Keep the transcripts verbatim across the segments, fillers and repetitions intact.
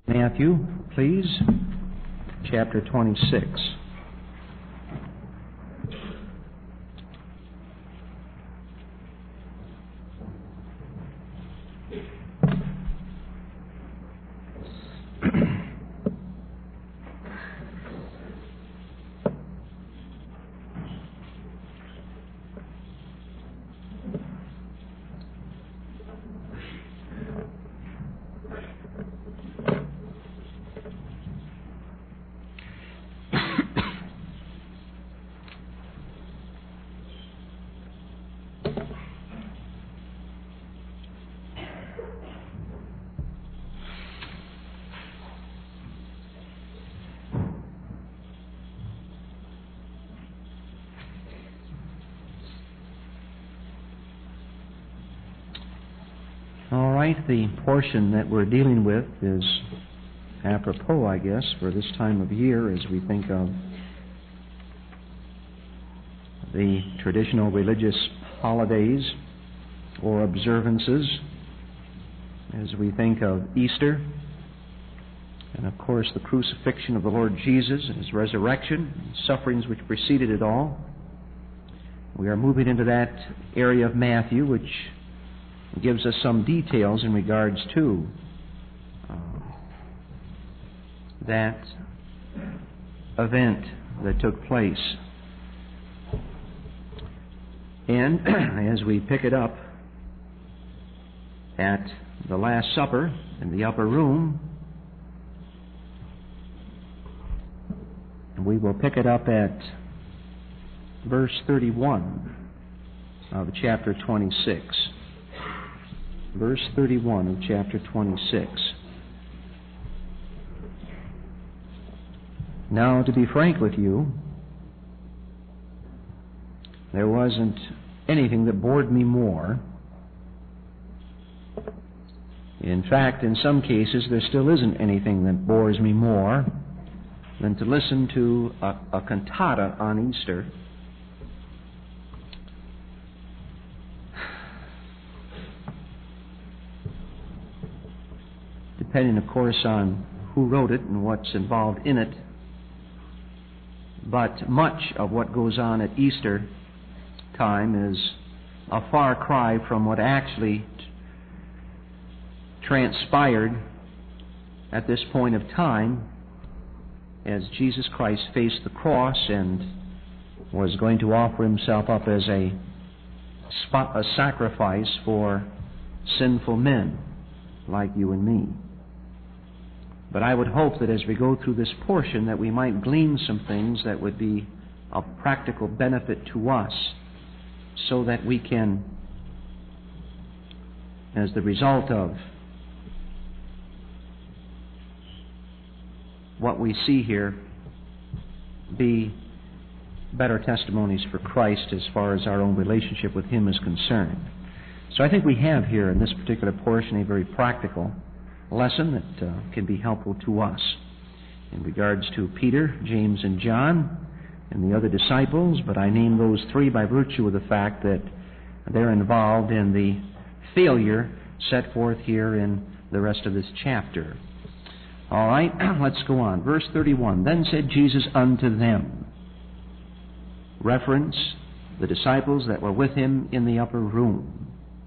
Matthew, please, chapter twenty-six. All right, the portion that we're dealing with is apropos, I guess, for this time of year as we think of the traditional religious holidays or observances, as we think of Easter, and of course the crucifixion of the Lord Jesus and His resurrection, and sufferings which preceded it all. We are moving into that area of Matthew which gives us some details in regards to uh, that event that took place. And as we pick it up at the Last Supper in the upper room, we will pick it up at verse thirty-one of chapter twenty-six. Verse thirty-one of chapter twenty-six. Now, to be frank with you, there wasn't anything that bored me more. In fact, in some cases, there still isn't anything that bores me more than to listen to a, a cantata on Easter. Depending, of course, on who wrote it and what's involved in it. But much of what goes on at Easter time is a far cry from what actually t- transpired at this point of time as Jesus Christ faced the cross and was going to offer Himself up as a, spot, a sacrifice for sinful men like you and me. But I would hope that as we go through this portion that we might glean some things that would be of practical benefit to us so that we can, as the result of what we see here, be better testimonies for Christ as far as our own relationship with Him is concerned. So I think we have here in this particular portion a very practical lesson that uh, can be helpful to us in regards to Peter, James, and John and the other disciples, but I name those three by virtue of the fact that they're involved in the failure set forth here in the rest of this chapter. All right, let's go on. Verse thirty-one, Then said Jesus unto them, reference the disciples that were with Him in the upper room,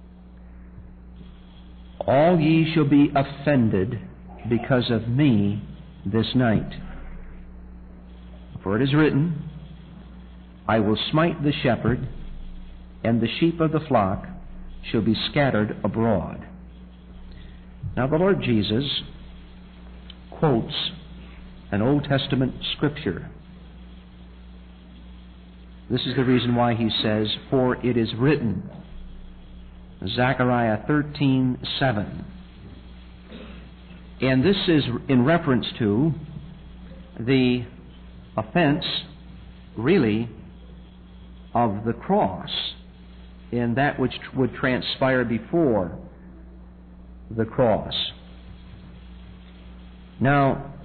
All ye shall be offended because of me this night. For it is written, I will smite the shepherd, and the sheep of the flock shall be scattered abroad. Now the Lord Jesus quotes an Old Testament scripture. This is the reason why He says, For it is written, Zechariah thirteen seven. And this is in reference to the offense, really, of the cross in that which would transpire before the cross. Now,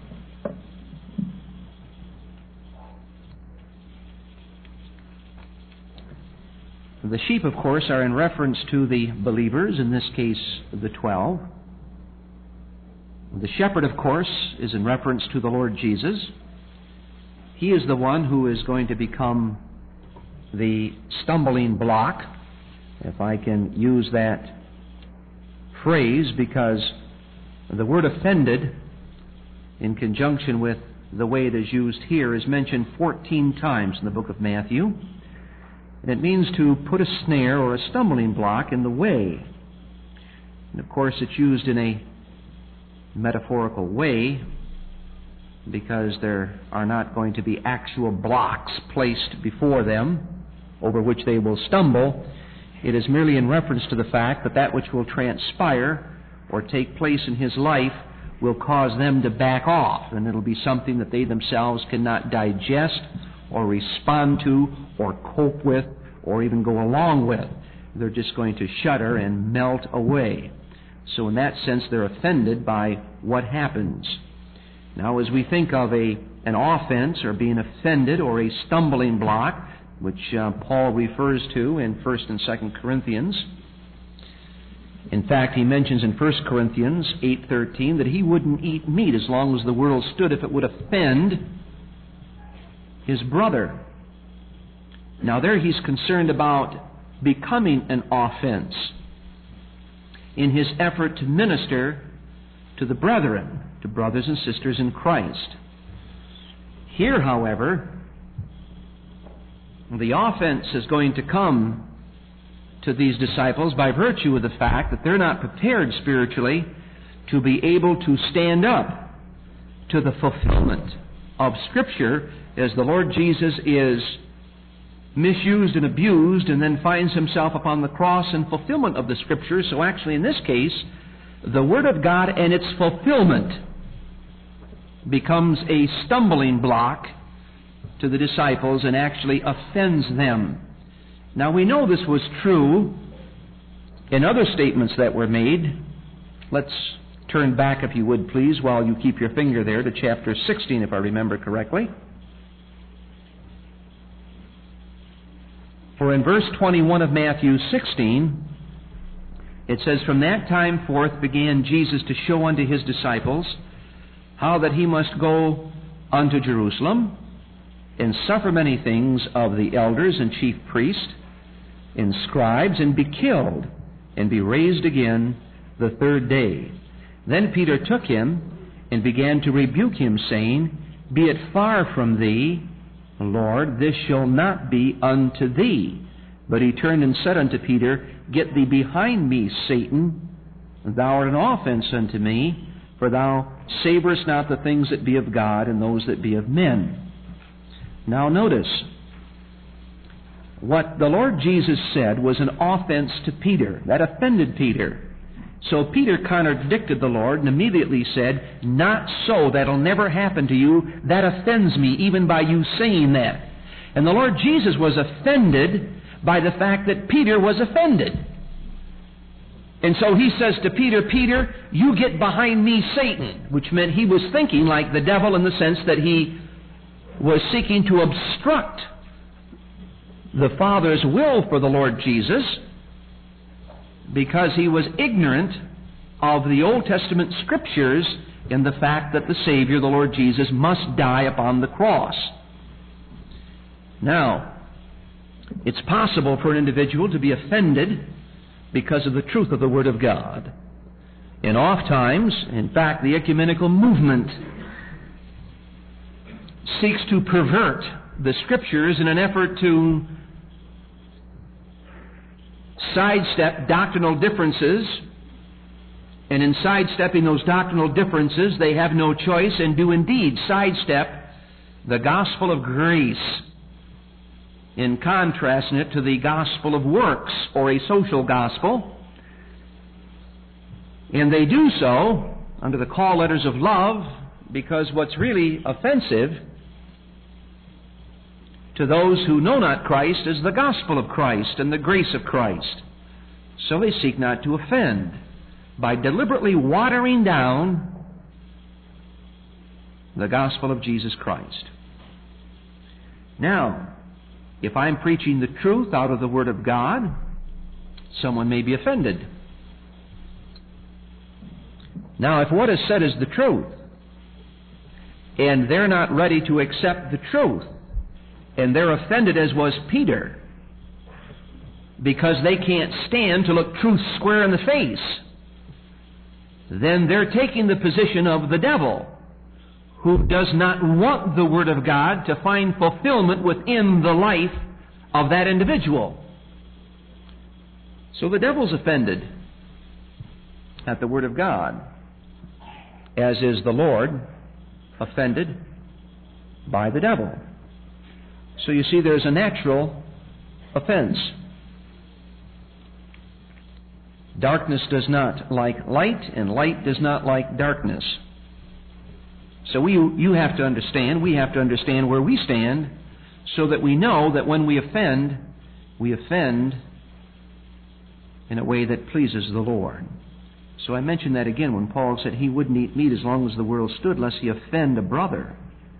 the sheep, of course, are in reference to the believers, in this case the twelve. The shepherd, of course, is in reference to the Lord Jesus. He is the one who is going to become the stumbling block, if I can use that phrase, because the word offended, in conjunction with the way it is used here, is mentioned fourteen times in the book of Matthew. And it means to put a snare or a stumbling block in the way. And of course it's used in a metaphorical way, because there are not going to be actual blocks placed before them over which they will stumble. It is merely in reference to the fact that that which will transpire or take place in his life will cause them to back off, and it'll be something that they themselves cannot digest or respond to or cope with or even go along with. They're just going to shudder and melt away. So in that sense, they're offended by what happens. Now, as we think of a an offense or being offended or a stumbling block, which uh, Paul refers to in First and Second Corinthians. In fact, he mentions in First Corinthians eight thirteen that he wouldn't eat meat as long as the world stood if it would offend his brother. Now there he's concerned about becoming an offense in his effort to minister to the brethren, to brothers and sisters in Christ. Here, however, the offense is going to come to these disciples by virtue of the fact that they're not prepared spiritually to be able to stand up to the fulfillment of Scripture, as the Lord Jesus is misused and abused and then finds himself upon the cross in fulfillment of the Scriptures. So actually in this case, the Word of God and its fulfillment becomes a stumbling block to the disciples and actually offends them. Now we know this was true in other statements that were made. Let's turn back, if you would please, while you keep your finger there, to chapter sixteen, if I remember correctly. For in verse twenty-one of Matthew sixteen, it says, "From that time forth began Jesus to show unto his disciples how that he must go unto Jerusalem, and suffer many things of the elders and chief priests and scribes, and be killed, and be raised again the third day. Then Peter took him and began to rebuke him, saying, Be it far from thee, Lord, this shall not be unto thee. But he turned and said unto Peter, Get thee behind me, Satan, thou art an offense unto me, for thou savorest not the things that be of God, and those that be of men." Now notice, what the Lord Jesus said was an offense to Peter. That offended Peter. So Peter contradicted the Lord and immediately said, "Not so, that'll never happen to you. That offends me, even by you saying that." And the Lord Jesus was offended by the fact that Peter was offended. And so he says to Peter, "Peter, you get behind me, Satan," which meant he was thinking like the devil in the sense that he was seeking to obstruct the Father's will for the Lord Jesus, because he was ignorant of the Old Testament Scriptures and the fact that the Savior, the Lord Jesus, must die upon the cross. Now, it's possible for an individual to be offended because of the truth of the Word of God. And oft times, in fact, the ecumenical movement seeks to pervert the Scriptures in an effort to sidestep doctrinal differences, and in sidestepping those doctrinal differences, they have no choice and do indeed sidestep the gospel of grace in contrasting it to the gospel of works, or a social gospel. And they do so under the call letters of love, because what's really offensive to those who know not Christ is the gospel of Christ and the grace of Christ. So they seek not to offend by deliberately watering down the gospel of Jesus Christ. Now, if I'm preaching the truth out of the Word of God, someone may be offended. Now, if what is said is the truth, and they're not ready to accept the truth, and they're offended as was Peter, because they can't stand to look truth square in the face, then they're taking the position of the devil, who does not want the Word of God to find fulfillment within the life of that individual. So the devil's offended at the Word of God, as is the Lord offended by the devil. So you see, there's a natural offense. Darkness does not like light, and light does not like darkness. So we, you have to understand, we have to understand where we stand, so that we know that when we offend, we offend in a way that pleases the Lord. So I mentioned that again when Paul said he wouldn't eat meat as long as the world stood, lest he offend a brother.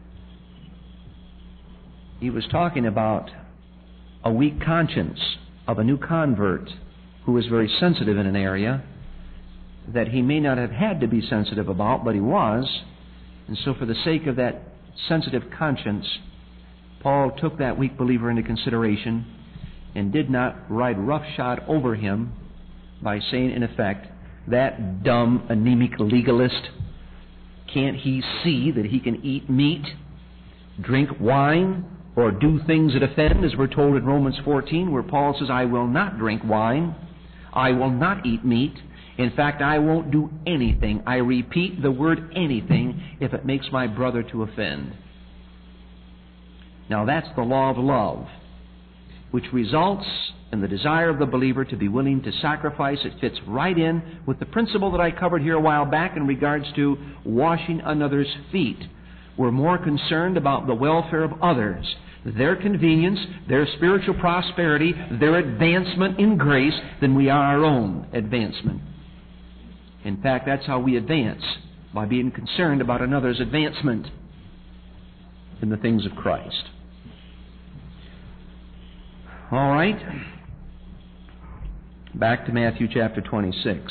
He was talking about a weak conscience of a new convert who was very sensitive in an area that he may not have had to be sensitive about, but he was. And so for the sake of that sensitive conscience, Paul took that weak believer into consideration and did not ride roughshod over him by saying, in effect, that dumb, anemic legalist, can't he see that he can eat meat, drink wine, or do things that offend, as we're told in Romans fourteen, where Paul says, I will not drink wine, I will not eat meat. In fact, I won't do anything. I repeat the word anything if it makes my brother to offend. Now that's the law of love, which results in the desire of the believer to be willing to sacrifice. It fits right in with the principle that I covered here a while back in regards to washing another's feet. We're more concerned about the welfare of others, their convenience, their spiritual prosperity, their advancement in grace, than we are our own advancement. In fact, that's how we advance, by being concerned about another's advancement in the things of Christ. All right. Back to Matthew chapter twenty-six.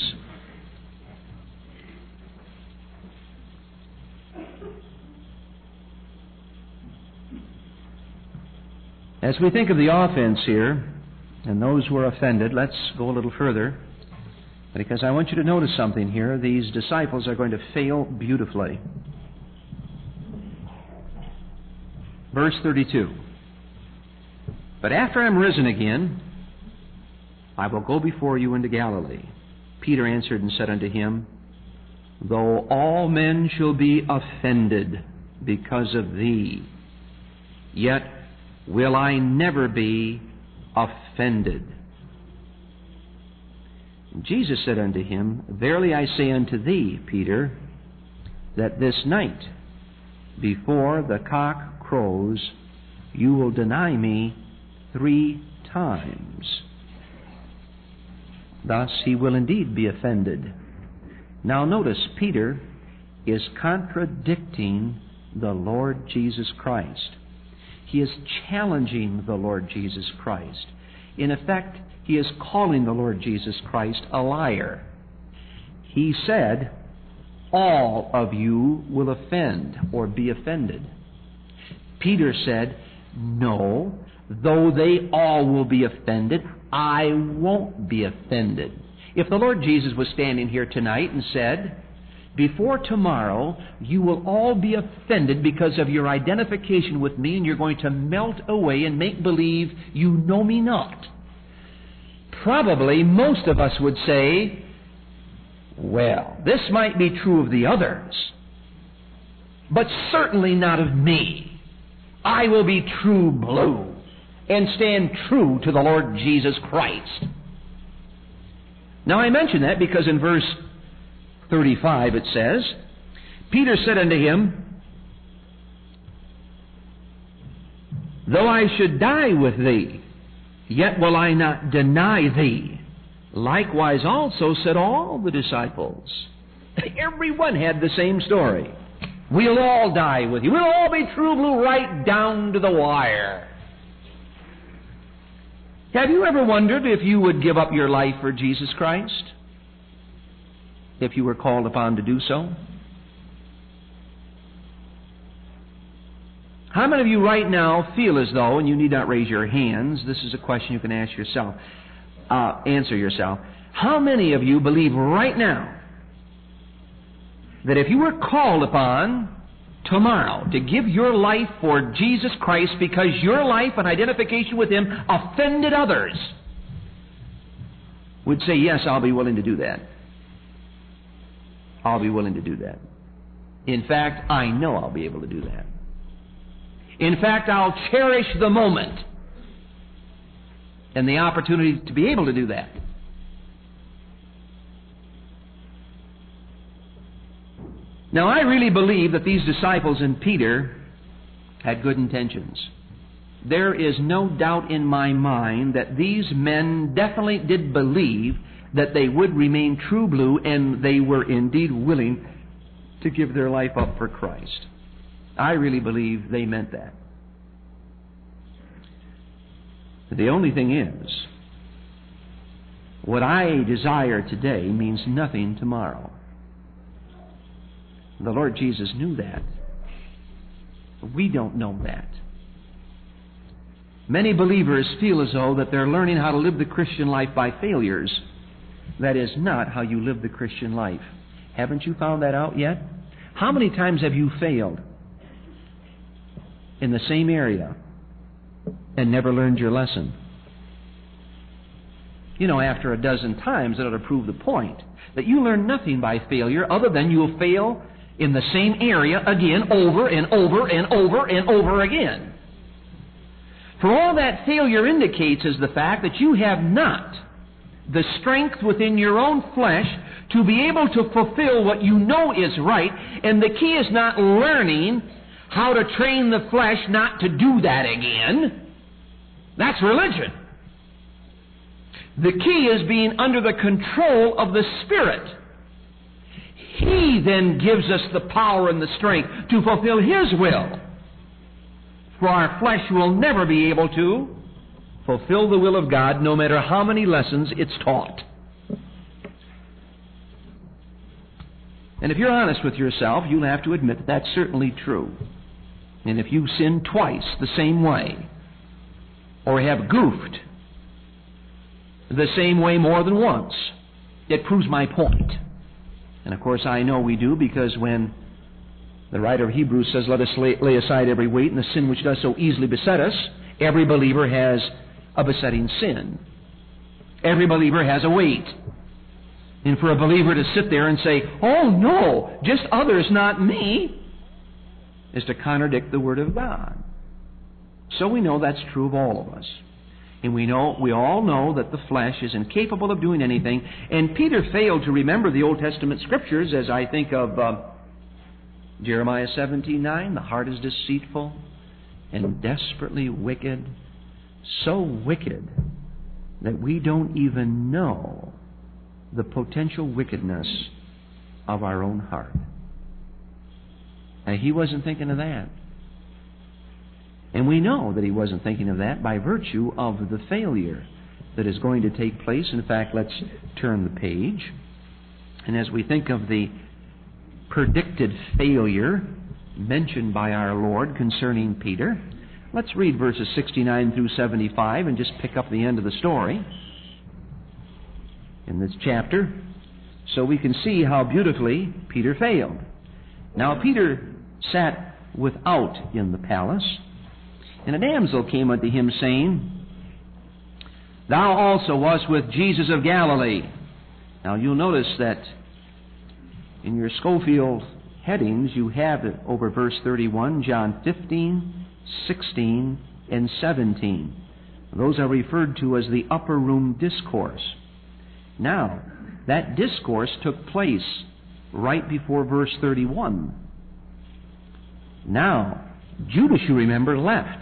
As we think of the offense here, and those who are offended, let's go a little further, because I want you to notice something here. These disciples are going to fail beautifully. Verse thirty-two. But after I am risen again, I will go before you into Galilee. Peter answered and said unto him, Though all men shall be offended because of thee, yet will I never be offended. And Jesus said unto him, Verily I say unto thee, Peter, that this night, before the cock crows, you will deny me three times. Thus he will indeed be offended. Now notice, Peter is contradicting the Lord Jesus Christ. He is challenging the Lord Jesus Christ. In effect, he is calling the Lord Jesus Christ a liar. He said, all of you will offend or be offended. Peter said, no, though they all will be offended, I won't be offended. If the Lord Jesus was standing here tonight and said, before tomorrow, you will all be offended because of your identification with me, and you're going to melt away and make believe you know me not, probably most of us would say, well, this might be true of the others, but certainly not of me. I will be true blue and stand true to the Lord Jesus Christ. Now I mention that because in verse thirty-five it says, Peter said unto him, Though I should die with thee, yet will I not deny thee. Likewise also said all the disciples. Everyone had the same story. We'll all die with you. We'll all be true blue right down to the wire. Have you ever wondered if you would give up your life for Jesus Christ? if you were called upon to do so? How many of you right now feel as though, and you need not raise your hands, this is a question you can ask yourself, uh, answer yourself. How many of you believe right now that if you were called upon tomorrow to give your life for Jesus Christ because your life and identification with Him offended others, would say, yes, I'll be willing to do that. I'll be willing to do that. In fact, I know I'll be able to do that. In fact, I'll cherish the moment and the opportunity to be able to do that. Now, I really believe that these disciples and Peter had good intentions. There is no doubt in my mind that these men definitely did believe that they would remain true blue, and they were indeed willing to give their life up for Christ. I really believe they meant that. The only thing is, what I desire today means nothing tomorrow. The Lord Jesus knew that. We don't know that. Many believers feel as though that they're learning how to live the Christian life by failures. That is not how you live the Christian life. Haven't you found that out yet? How many times have you failed in the same area and never learned your lesson? You know, after a dozen times, it ought to prove the point that you learn nothing by failure other than you'll fail in the same area again, over and over and over and over again. For all that failure indicates is the fact that you have not the strength within your own flesh to be able to fulfill what you know is right, and the key is not learning how to train the flesh not to do that again. That's religion. The key is being under the control of the Spirit. He then gives us the power and the strength to fulfill His will. For our flesh will never be able to fulfill the will of God no matter how many lessons it's taught. And if you're honest with yourself, you'll have to admit that that's certainly true. And if you sin twice the same way, or have goofed the same way more than once, it proves my point. And of course I know we do, because when the writer of Hebrews says, let us lay, lay aside every weight and the sin which does so easily beset us, every believer has a besetting sin. Every believer has a weight. And for a believer to sit there and say, oh no, just others, not me, is to contradict the Word of God. So we know that's true of all of us. And we know, we all know that the flesh is incapable of doing anything. And Peter failed to remember the Old Testament Scriptures, as I think of uh, Jeremiah seventeen nine, the heart is deceitful and desperately wicked, so wicked that we don't even know the potential wickedness of our own heart. And he wasn't thinking of that. And we know that he wasn't thinking of that by virtue of the failure that is going to take place. In fact, let's turn the page. And as we think of the predicted failure mentioned by our Lord concerning Peter, let's read verses sixty-nine through seventy-five and just pick up the end of the story in this chapter, so we can see how beautifully Peter failed. Now Peter sat without in the palace, and a damsel came unto him, saying, Thou also wast with Jesus of Galilee. Now you'll notice that in your Schofield headings you have it over verse thirty-one, John fifteen, sixteen, and seventeen. Those are referred to as the upper room discourse. Now, that discourse took place right before verse thirty-one. Now, Judas, you remember, left.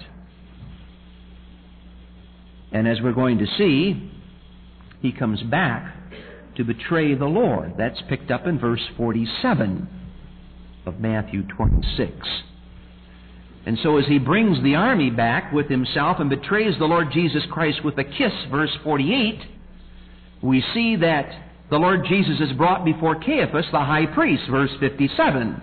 And as we're going to see, he comes back to betray the Lord. That's picked up in verse forty-seven of Matthew twenty-six. And so as he brings the army back with himself and betrays the Lord Jesus Christ with a kiss, verse forty-eight, we see that the Lord Jesus is brought before Caiaphas, the high priest, verse fifty-seven.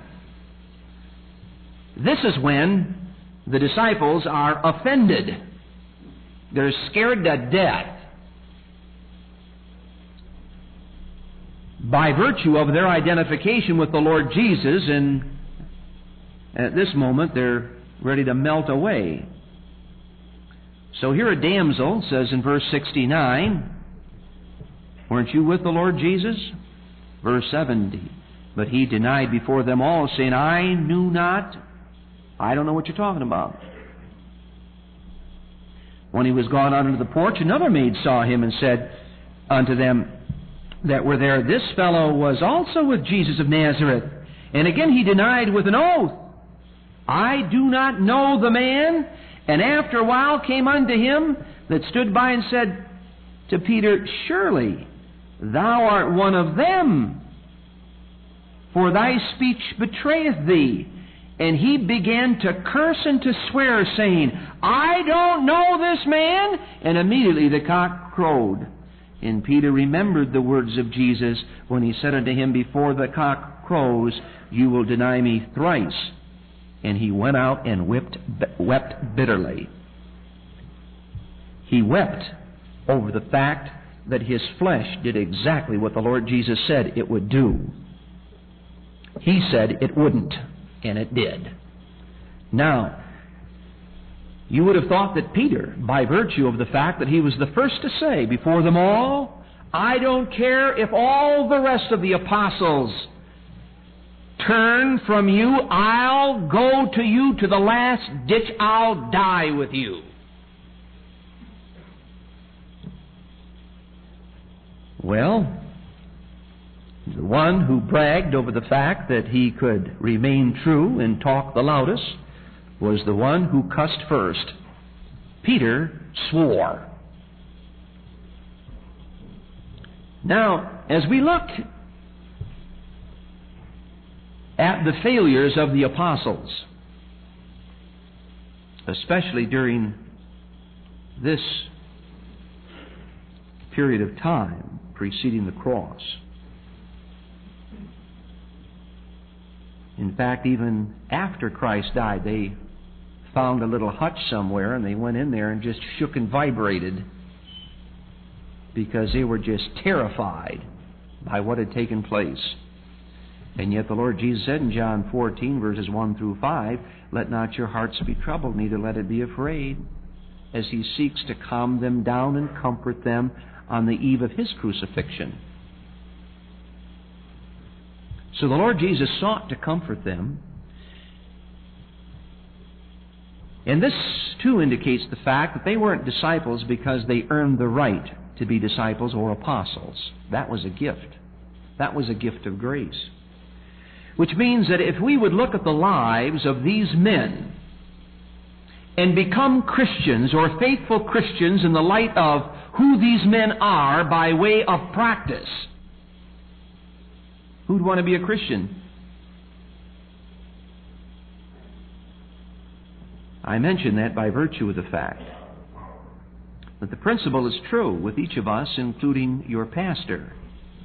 This is when the disciples are offended. They're scared to death by virtue of their identification with the Lord Jesus, and at this moment they're ready to melt away. So here a damsel says in verse sixty-nine, "Weren't you with the Lord Jesus?" Verse seventy, "But he denied before them all, saying, I knew not." I don't know what you're talking about. When he was gone out into the porch, another maid saw him and said unto them that were there, "This fellow was also with Jesus of Nazareth." And again he denied with an oath, "I do not know the man." And after a while came unto him that stood by and said to Peter, "Surely thou art one of them, for thy speech betrayeth thee." And he began to curse and to swear, saying, "I don't know this man." And immediately the cock crowed. And Peter remembered the words of Jesus when he said unto him, "Before the cock crows, you will deny me thrice." And he went out and wept, wept bitterly. He wept over the fact that his flesh did exactly what the Lord Jesus said it would do. He said it wouldn't, and it did. Now, you would have thought that Peter, by virtue of the fact that he was the first to say before them all, "I don't care if all the rest of the apostles turn from you, I'll go to you to the last ditch, I'll die with you." Well, the one who bragged over the fact that he could remain true and talk the loudest was the one who cussed first. Peter swore. Now, as we look at the failures of the apostles, especially during this period of time preceding the cross. In fact, even after Christ died, they found a little hutch somewhere and they went in there and just shook and vibrated because they were just terrified by what had taken place. And yet the Lord Jesus said in John fourteen, verses one through five, "Let not your hearts be troubled, neither let it be afraid," as He seeks to calm them down and comfort them on the eve of His crucifixion. So the Lord Jesus sought to comfort them. And this, too, indicates the fact that they weren't disciples because they earned the right to be disciples or apostles. That was a gift. That was a gift of grace. Which means that if we would look at the lives of these men and become Christians or faithful Christians in the light of who these men are by way of practice, who'd want to be a Christian? I mention that by virtue of the fact that the principle is true with each of us, including your pastor.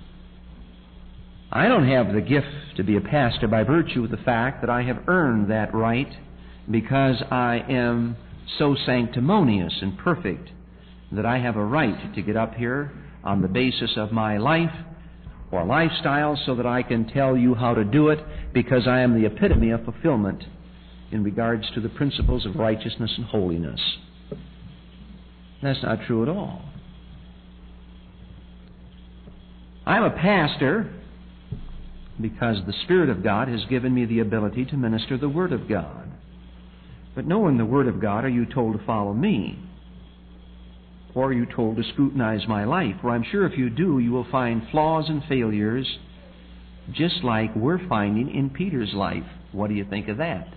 I don't have the gift to be a pastor by virtue of the fact that I have earned that right because I am so sanctimonious and perfect that I have a right to get up here on the basis of my life or lifestyle so that I can tell you how to do it because I am the epitome of fulfillment in regards to the principles of righteousness and holiness. That's not true at all. I'm a pastor because the Spirit of God has given me the ability to minister the Word of God. But knowing the Word of God, are you told to follow me? Or are you told to scrutinize my life? For I'm sure if you do, you will find flaws and failures just like we're finding in Peter's life. What do you think of that?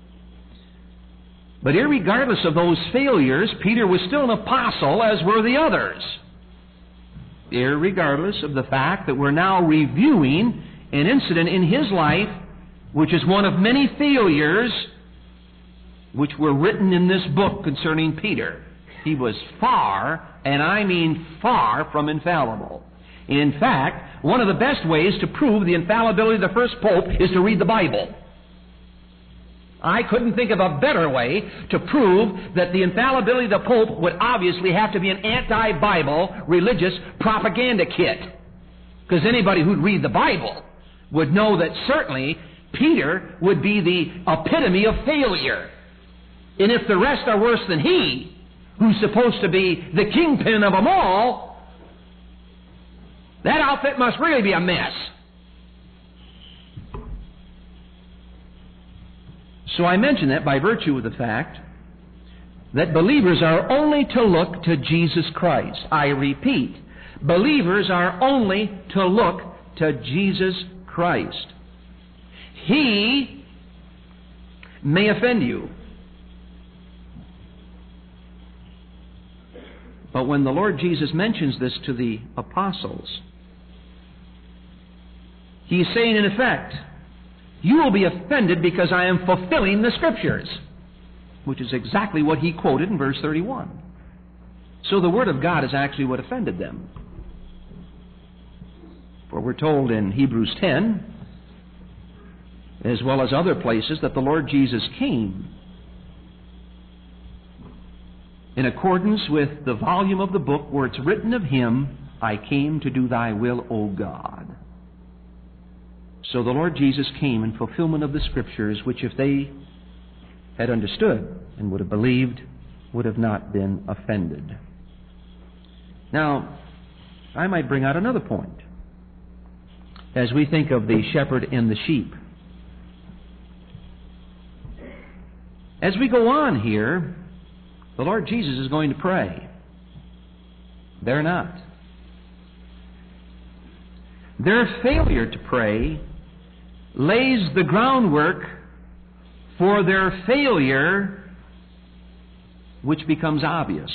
But irregardless of those failures, Peter was still an apostle, as were the others. Irregardless of the fact that we're now reviewing an incident in his life, which is one of many failures which were written in this book concerning Peter. He was far, and I mean far, from infallible. In fact, one of the best ways to prove the infallibility of the first pope is to read the Bible. I couldn't think of a better way to prove that the infallibility of the pope would obviously have to be an anti-Bible religious propaganda kit. Because anybody who'd read the Bible would know that certainly Peter would be the epitome of failure. And if the rest are worse than he, who's supposed to be the kingpin of them all, that outfit must really be a mess. So I mention that by virtue of the fact that believers are only to look to Jesus Christ. I repeat, believers are only to look to Jesus Christ. He may offend you. But when the Lord Jesus mentions this to the apostles, He's saying in effect, you will be offended because I am fulfilling the Scriptures, which is exactly what He quoted in verse thirty-one. So the Word of God is actually what offended them. For we're told in Hebrews ten, as well as other places, that the Lord Jesus came in accordance with the volume of the book where it's written of Him, I came to do Thy will, O God. So the Lord Jesus came in fulfillment of the Scriptures, which if they had understood and would have believed, would have not been offended. Now, I might bring out another point as we think of the shepherd and the sheep. As we go on here, the Lord Jesus is going to pray. They're not. Their failure to pray lays the groundwork for their failure, which becomes obvious.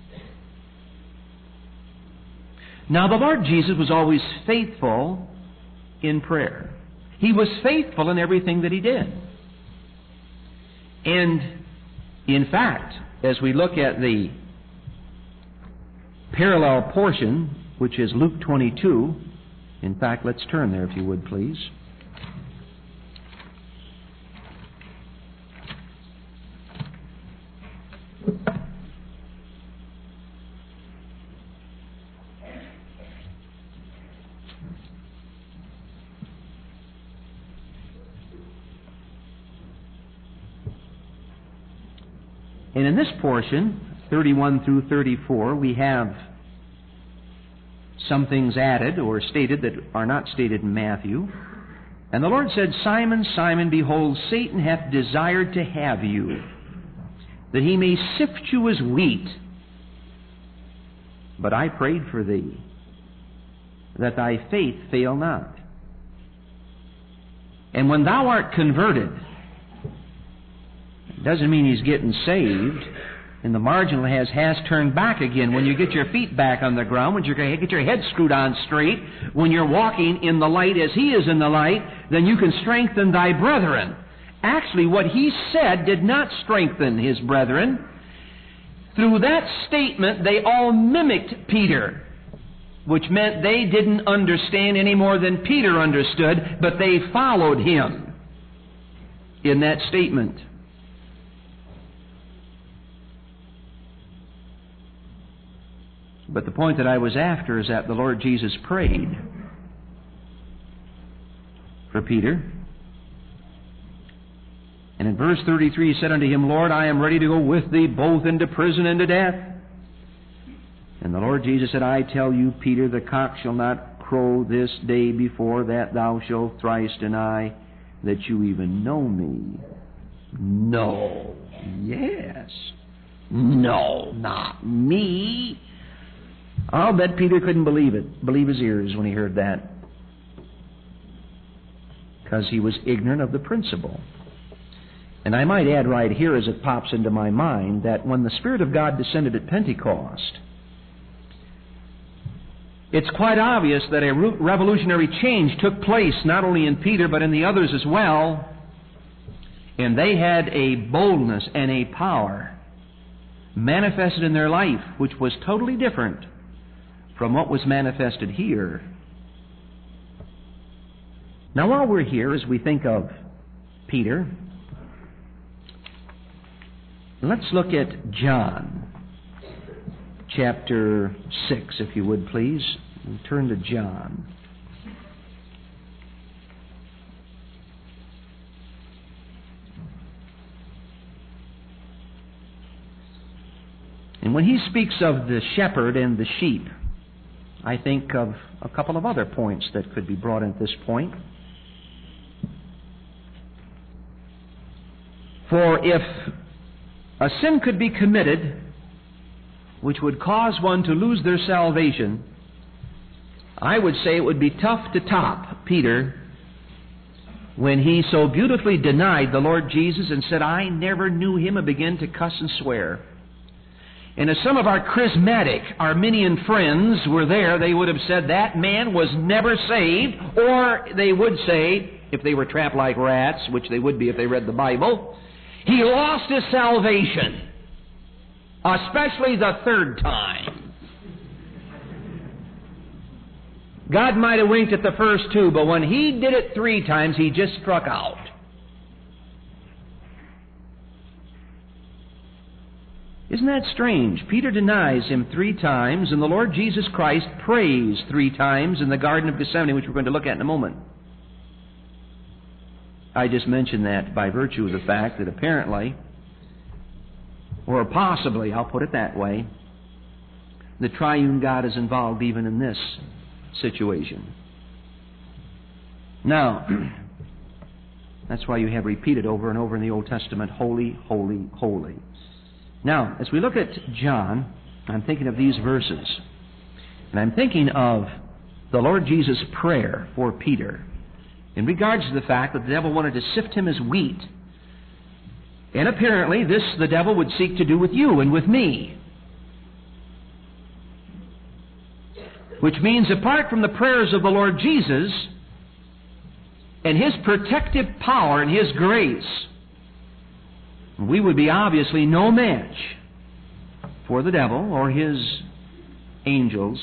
Now, the Lord Jesus was always faithful in prayer. He was faithful in everything that He did. And, in fact, as we look at the parallel portion, which is Luke twenty-two, in fact, let's turn there if you would, please. And in this portion, thirty-one through thirty-four, we have some things added or stated that are not stated in Matthew. And the Lord said, Simon, Simon, behold, Satan hath desired to have you, that he may sift you as wheat. But I prayed for thee, that thy faith fail not. And when thou art converted, it doesn't mean he's getting saved. And the marginal has has turned back again. When you get your feet back on the ground, when you get your head screwed on straight, when you're walking in the light as he is in the light, then you can strengthen thy brethren. Actually, what he said did not strengthen his brethren. Through that statement, they all mimicked Peter, which meant they didn't understand any more than Peter understood, but they followed him in that statement. But the point that I was after is that the Lord Jesus prayed for Peter. And in verse thirty-three, he said unto him, Lord, I am ready to go with thee both into prison and to death. And the Lord Jesus said, I tell you, Peter, the cock shall not crow this day before that thou shalt thrice deny that you even know me. No. Yes. No, not me. I'll bet Peter couldn't believe it, believe his ears when he heard that, because he was ignorant of the principle. And I might add right here, as it pops into my mind, that when the Spirit of God descended at Pentecost, it's quite obvious that a revolutionary change took place, not only in Peter, but in the others as well. And they had a boldness and a power manifested in their life, which was totally different from what was manifested here Now, while we're here, as we think of Peter, let's look at John, chapter six, if you would, please. Turn to John. And when he speaks of the shepherd and the sheep, I think of a couple of other points that could be brought in at this point. For if a sin could be committed which would cause one to lose their salvation, I would say it would be tough to top Peter when he so beautifully denied the Lord Jesus and said, "I never knew him," and began to cuss and swear. And if some of our charismatic Arminian friends were there, they would have said that man was never saved, or they would say, if they were trapped like rats, which they would be if they read the Bible, he lost his salvation, especially the third time. God might have winked at the first two, but when he did it three times, he just struck out. Isn't that strange? Peter denies him three times, and the Lord Jesus Christ prays three times in the Garden of Gethsemane, which we're going to look at in a moment. I just mentioned that by virtue of the fact that apparently, or possibly, I'll put it that way, the triune God is involved even in this situation. Now, that's why you have repeated over and over in the Old Testament, holy, holy, holy. Now, as we look at John, I'm thinking of these verses. And I'm thinking of the Lord Jesus' prayer for Peter in regards to the fact that the devil wanted to sift him as wheat. And apparently this the devil would seek to do with you and with me. Which means apart from the prayers of the Lord Jesus and His protective power and His grace, we would be obviously no match for the devil or his angels,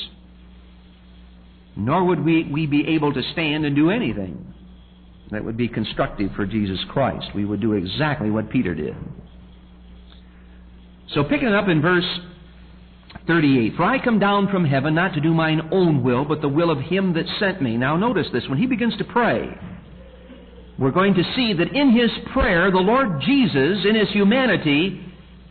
nor would we, we be able to stand and do anything that would be constructive for Jesus Christ. We would do exactly what Peter did. So picking it up in verse thirty-eight, "For I come down from heaven not to do mine own will, but the will of Him that sent me." Now notice this, when he begins to pray, we're going to see that in his prayer, the Lord Jesus, in His humanity,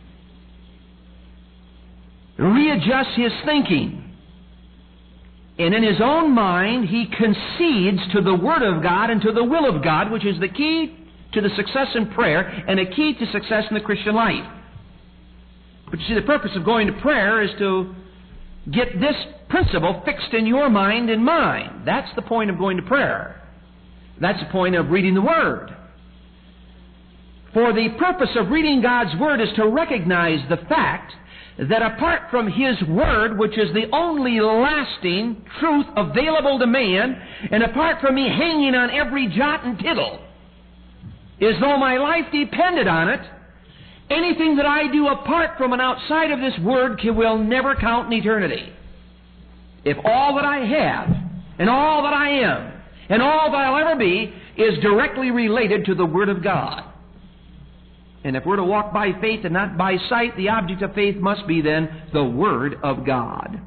readjusts his thinking. And in his own mind, he concedes to the Word of God and to the will of God, which is the key to the success in prayer and a key to success in the Christian life. But you see, the purpose of going to prayer is to get this principle fixed in your mind and mine. That's the point of going to prayer. That's the point of reading the Word. For the purpose of reading God's Word is to recognize the fact that apart from His Word, which is the only lasting truth available to man, and apart from me hanging on every jot and tittle, as though my life depended on it, anything that I do apart from and outside of this Word can, will never count in eternity. If all that I have, and all that I am, and all that I'll ever be is directly related to the Word of God. And if we're to walk by faith and not by sight, the object of faith must be then the Word of God.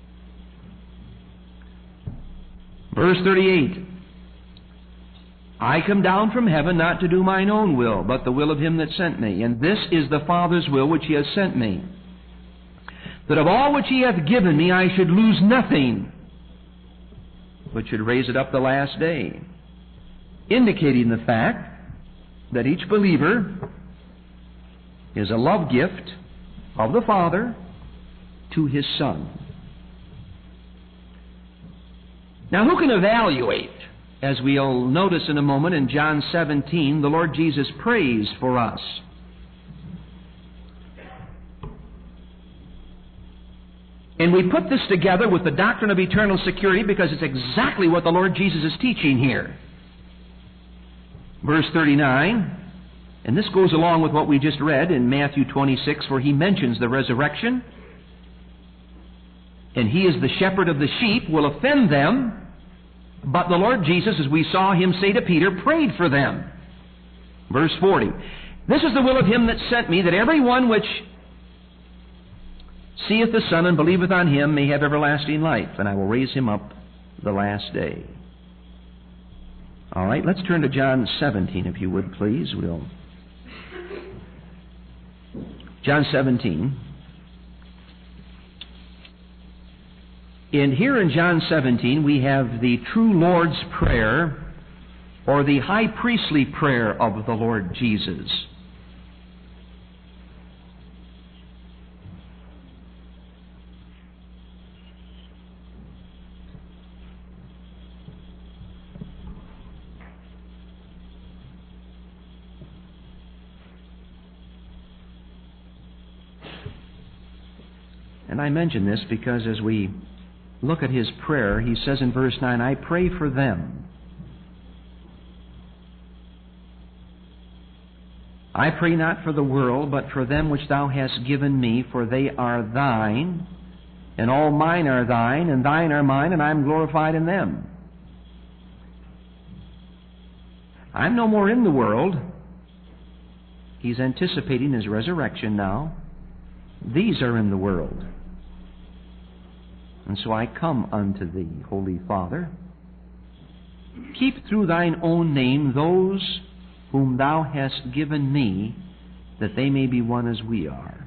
Verse thirty-eight, "I come down from heaven not to do mine own will, but the will of Him that sent me. And this is the Father's will which He has sent me, that of all which He hath given me I should lose nothing, but should raise it up the last day," indicating the fact that each believer is a love gift of the Father to His Son. Now, who can evaluate, as we'll notice in a moment in John seventeen, the Lord Jesus prays for us? And we put this together with the doctrine of eternal security because it's exactly what the Lord Jesus is teaching here. Verse thirty-nine, and this goes along with what we just read in Matthew twenty-six, where He mentions the resurrection. "And He is the shepherd of the sheep, will offend them, But the Lord Jesus, as we saw Him say to Peter, prayed for them. Verse forty. This is the will of Him that sent me, that every one which seeth the Son and believeth on Him may have everlasting life, and I will raise him up the last day. All right, let's turn to John seventeen, if you would, please. We'll John seventeen. And here in John seventeen, we have the true Lord's Prayer, or the high priestly prayer of the Lord Jesus. And I mention this because as we look at His prayer, He says in verse nine, I pray for them. I pray not for the world, but for them which Thou hast given me, for they are Thine, and all mine are Thine, and Thine are mine, and I am glorified in them. I'm no more in the world. He's anticipating His resurrection now. These are in the world. And so I come unto Thee, Holy Father. Keep through Thine own name those whom Thou hast given me, that they may be one as we are.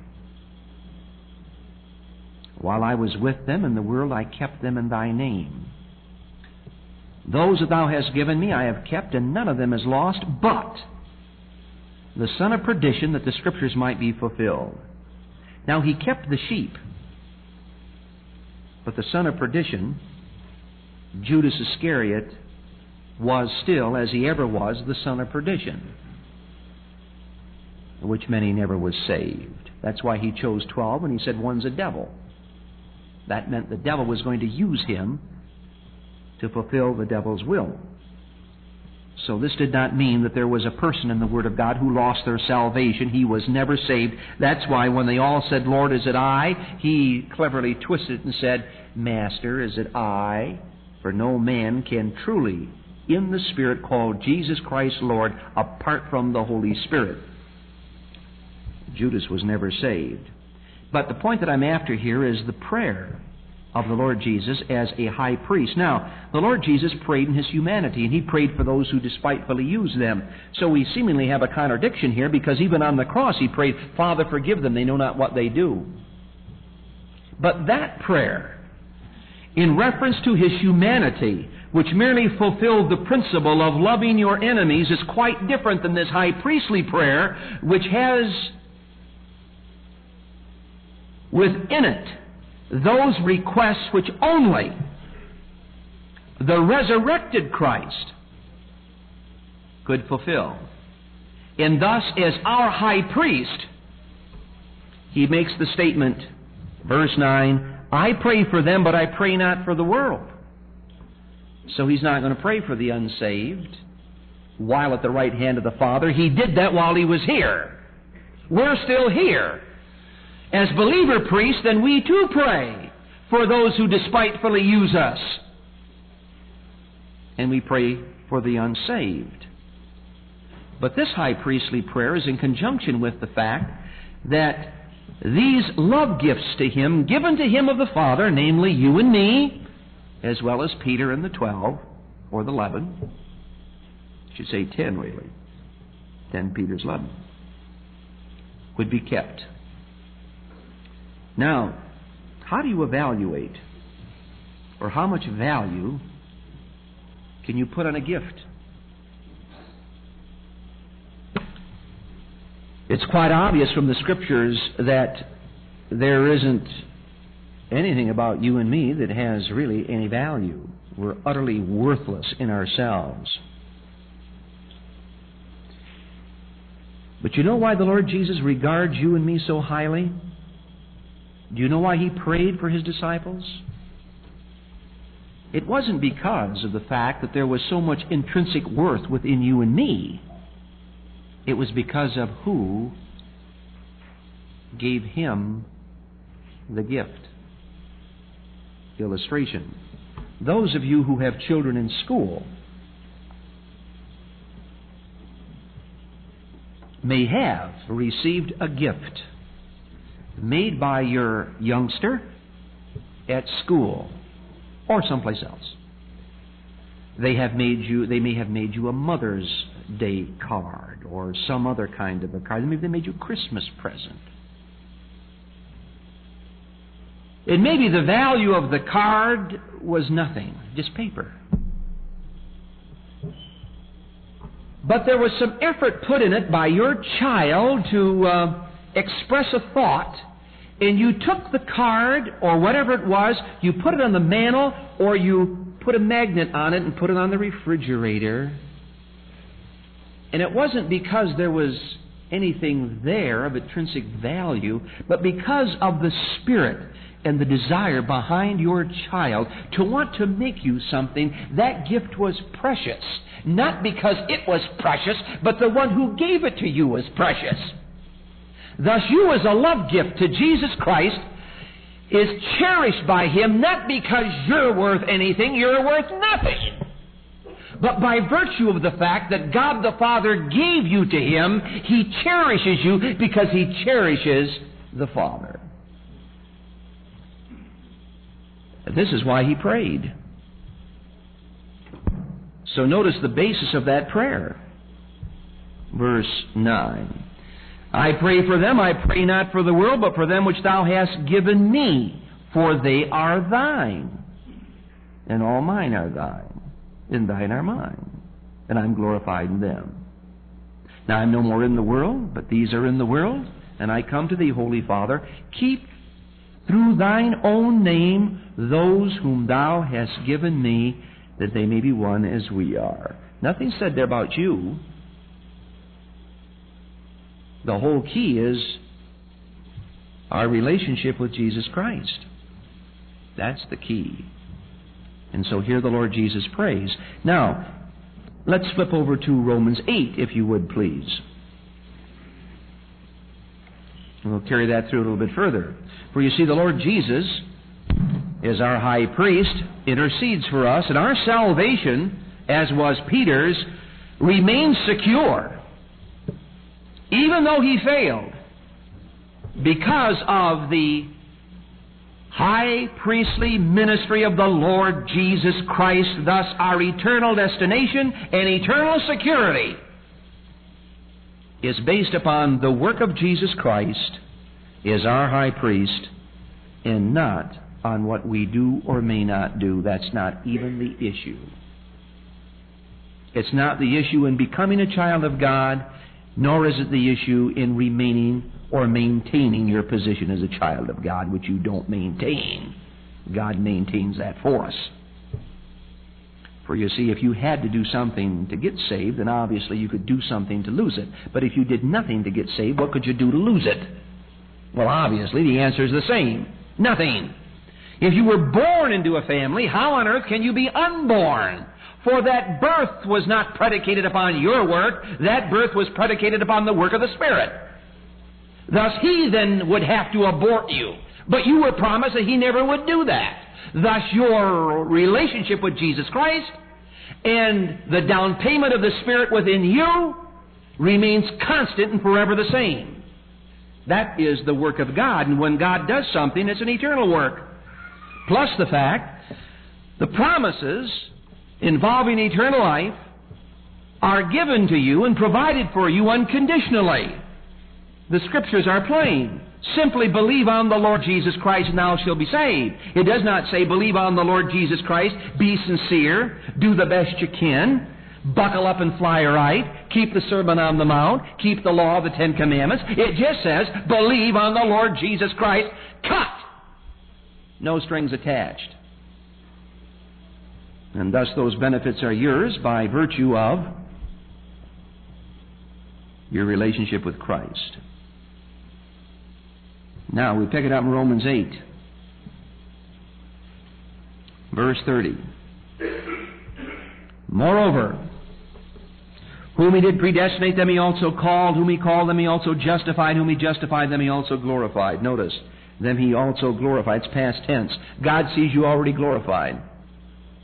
While I was with them in the world, I kept them in Thy name. Those that Thou hast given me I have kept, and none of them is lost, but the son of perdition, that the Scriptures might be fulfilled. Now He kept the sheep, but the son of perdition, Judas Iscariot, was still, as he ever was, the son of perdition, which many never was saved. That's why He chose twelve, and He said one's a devil. That meant the devil was going to use him to fulfill the devil's will. So this did not mean that there was a person in the Word of God who lost their salvation. He was never saved. That's why when they all said, Lord, is it I? He cleverly twisted it and said, Master, is it I? For no man can truly, in the Spirit, call Jesus Christ Lord apart from the Holy Spirit. Judas was never saved. But the point that I'm after here is the prayer of the Lord Jesus as a high priest. Now, the Lord Jesus prayed in His humanity, and He prayed for those who despitefully use them. So we seemingly have a contradiction here, because even on the cross He prayed, Father, forgive them, they know not what they do. But that prayer, in reference to His humanity, which merely fulfilled the principle of loving your enemies, is quite different than this high priestly prayer, which has within it those requests which only the resurrected Christ could fulfill. And thus, as our high priest, He makes the statement, verse nine, I pray for them, but I pray not for the world. So He's not going to pray for the unsaved while at the right hand of the Father. He did that while He was here. We're still here. As believer priests, then we too pray for those who despitefully use us. And we pray for the unsaved. But this high priestly prayer is in conjunction with the fact that these love gifts to Him, given to Him of the Father, namely you and me, as well as Peter and the twelve, or the eleven, I should say ten really, ten Peter's eleven, would be kept. Now, how do you evaluate, or how much value can you put on a gift? It's quite obvious from the Scriptures that there isn't anything about you and me that has really any value. We're utterly worthless in ourselves. But you know why the Lord Jesus regards you and me so highly? Do you know why He prayed for His disciples? It wasn't because of the fact that there was so much intrinsic worth within you and me. It was because of who gave Him the gift. Illustration. those of you who have children in school may have received a gift made by your youngster at school or someplace else. They have made you, they may have made you a Mother's Day card or some other kind of a card. Maybe they made you a Christmas present. And maybe the value of the card was nothing, just paper. But there was some effort put in it by your child to uh, express a thought, and you took the card or whatever it was, you put it on the mantle, or you put a magnet on it and put it on the refrigerator. And it wasn't because there was anything there of intrinsic value, but because of the spirit and the desire behind your child to want to make you something. That gift was precious. Not because it was precious, but the one who gave it to you was precious. Thus, you as a love gift to Jesus Christ is cherished by Him not because you're worth anything, you're worth nothing, but by virtue of the fact that God the Father gave you to Him. He cherishes you because He cherishes the Father. And this is why He prayed. So notice the basis of that prayer. Verse nine. I pray for them, I pray not for the world, but for them which Thou hast given me, for they are Thine, and all mine are Thine, and Thine are mine, and I'm glorified in them. Now I'm no more in the world, but these are in the world, and I come to Thee, Holy Father. Keep through Thine own name those whom Thou hast given me, that they may be one as we are. Nothing said there about you. The whole key is our relationship with Jesus Christ. That's the key. And so here the Lord Jesus prays. Now, let's flip over to Romans eight, if you would, please. And we'll carry that through a little bit further. For you see, the Lord Jesus, as our high priest, intercedes for us, and our salvation, as was Peter's, remains secure, even though he failed, because of the high priestly ministry of the Lord Jesus Christ. Thus our eternal destination and eternal security is based upon the work of Jesus Christ as our high priest, and not on what we do or may not do. That's not even the issue. It's not the issue in becoming a child of God, nor is it the issue in remaining or maintaining your position as a child of God, which you don't maintain. God maintains that for us. For you see, if you had to do something to get saved, then obviously you could do something to lose it. But if you did nothing to get saved, what could you do to lose it? Well, obviously the answer is the same. Nothing. If you were born into a family, how on earth can you be unborn? For that birth was not predicated upon your work. That birth was predicated upon the work of the Spirit. Thus, He then would have to abort you. But you were promised that He never would do that. Thus, your relationship with Jesus Christ and the down payment of the Spirit within you remains constant and forever the same. That is the work of God. And when God does something, it's an eternal work. Plus the fact, the promises involving eternal life are given to you and provided for you unconditionally. The Scriptures are plain. Simply believe on the Lord Jesus Christ and thou shalt be saved. It does not say believe on the Lord Jesus Christ, be sincere, do the best you can, buckle up and fly right, keep the Sermon on the Mount, keep the law of the Ten Commandments. It just says believe on the Lord Jesus Christ. Cut! No strings attached. And thus those benefits are yours by virtue of your relationship with Christ. Now, we pick it up in Romans eight, verse thirty. Moreover, whom He did predestinate, them He also called. Whom He called, them He also justified. Whom He justified, them He also glorified. Notice, them He also glorified. It's past tense. God sees you already glorified.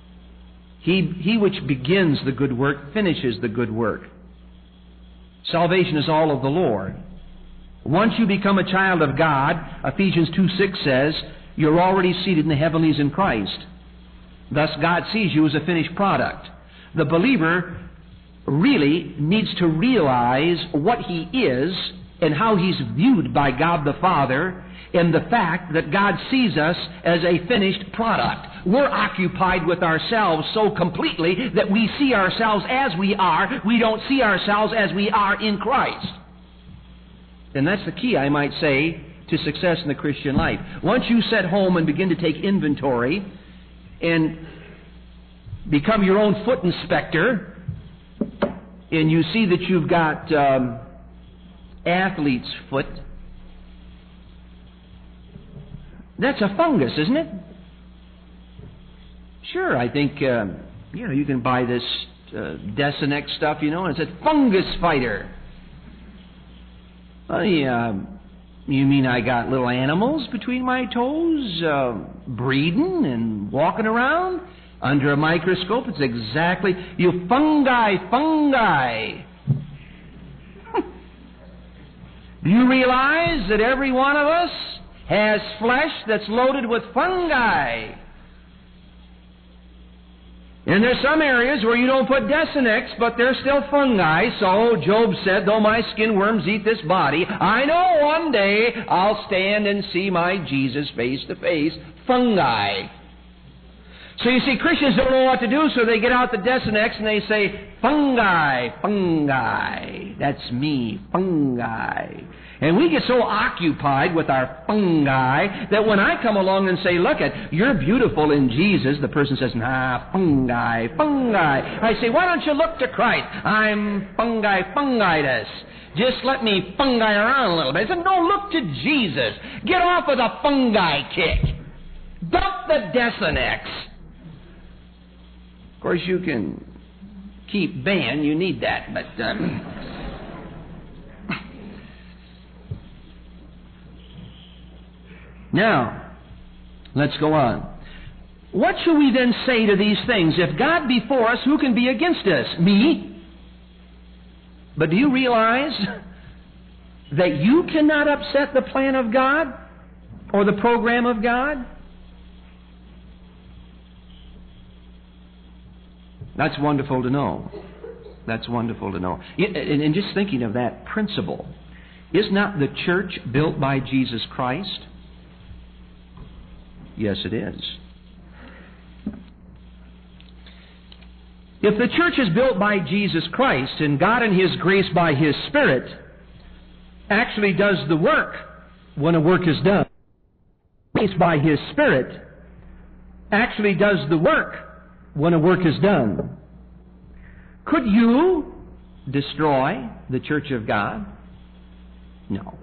He, he which begins the good work finishes the good work. Salvation is all of the Lord. Once you become a child of God, Ephesians two six says, you're already seated in the heavenlies in Christ. Thus God sees you as a finished product. The believer really needs to realize what he is and how he's viewed by God the Father, and the fact that God sees us as a finished product. We're occupied with ourselves so completely that we see ourselves as we are. We don't see ourselves as we are in Christ. And that's the key, I might say, to success in the Christian life. Once you set home and begin to take inventory and become your own foot inspector, and you see that you've got um, athlete's foot, that's a fungus, isn't it? Sure, I think, uh, you know, you can buy this uh, Desinex stuff, you know, and it says fungus fighter. Well, yeah, you mean I got little animals between my toes, uh, breeding and walking around? Under a microscope, it's exactly, you fungi, fungi. Do you realize that every one of us has flesh that's loaded with fungi? And there's some areas where you don't put Desinex, but there's still fungi. So Job said, though my skin worms eat this body, I know one day I'll stand and see my Jesus face to face. Fungi. So you see, Christians don't know what to do, so they get out the Desinex and they say, fungi, fungi. That's me, fungi. And we get so occupied with our fungi that when I come along and say, look, it, you're beautiful in Jesus, the person says, nah, fungi, fungi. I say, why don't you look to Christ? I'm fungi, fungitis. Just let me fungi around a little bit. I said, no, look to Jesus. Get off of the fungi kick. Dump the Desinex. Of course, you can keep ban. You need that, but... Um, Now, let's go on. What shall we then say to these things? If God be for us, who can be against us? Me? But do you realize that you cannot upset the plan of God or the program of God? That's wonderful to know. That's wonderful to know. And just thinking of that principle, is not the church built by Jesus Christ? Yes, it is. If the church is built by Jesus Christ, and God in His grace by His Spirit actually does the work when a work is done, grace by His Spirit actually does the work when a work is done, could you destroy the church of God? No.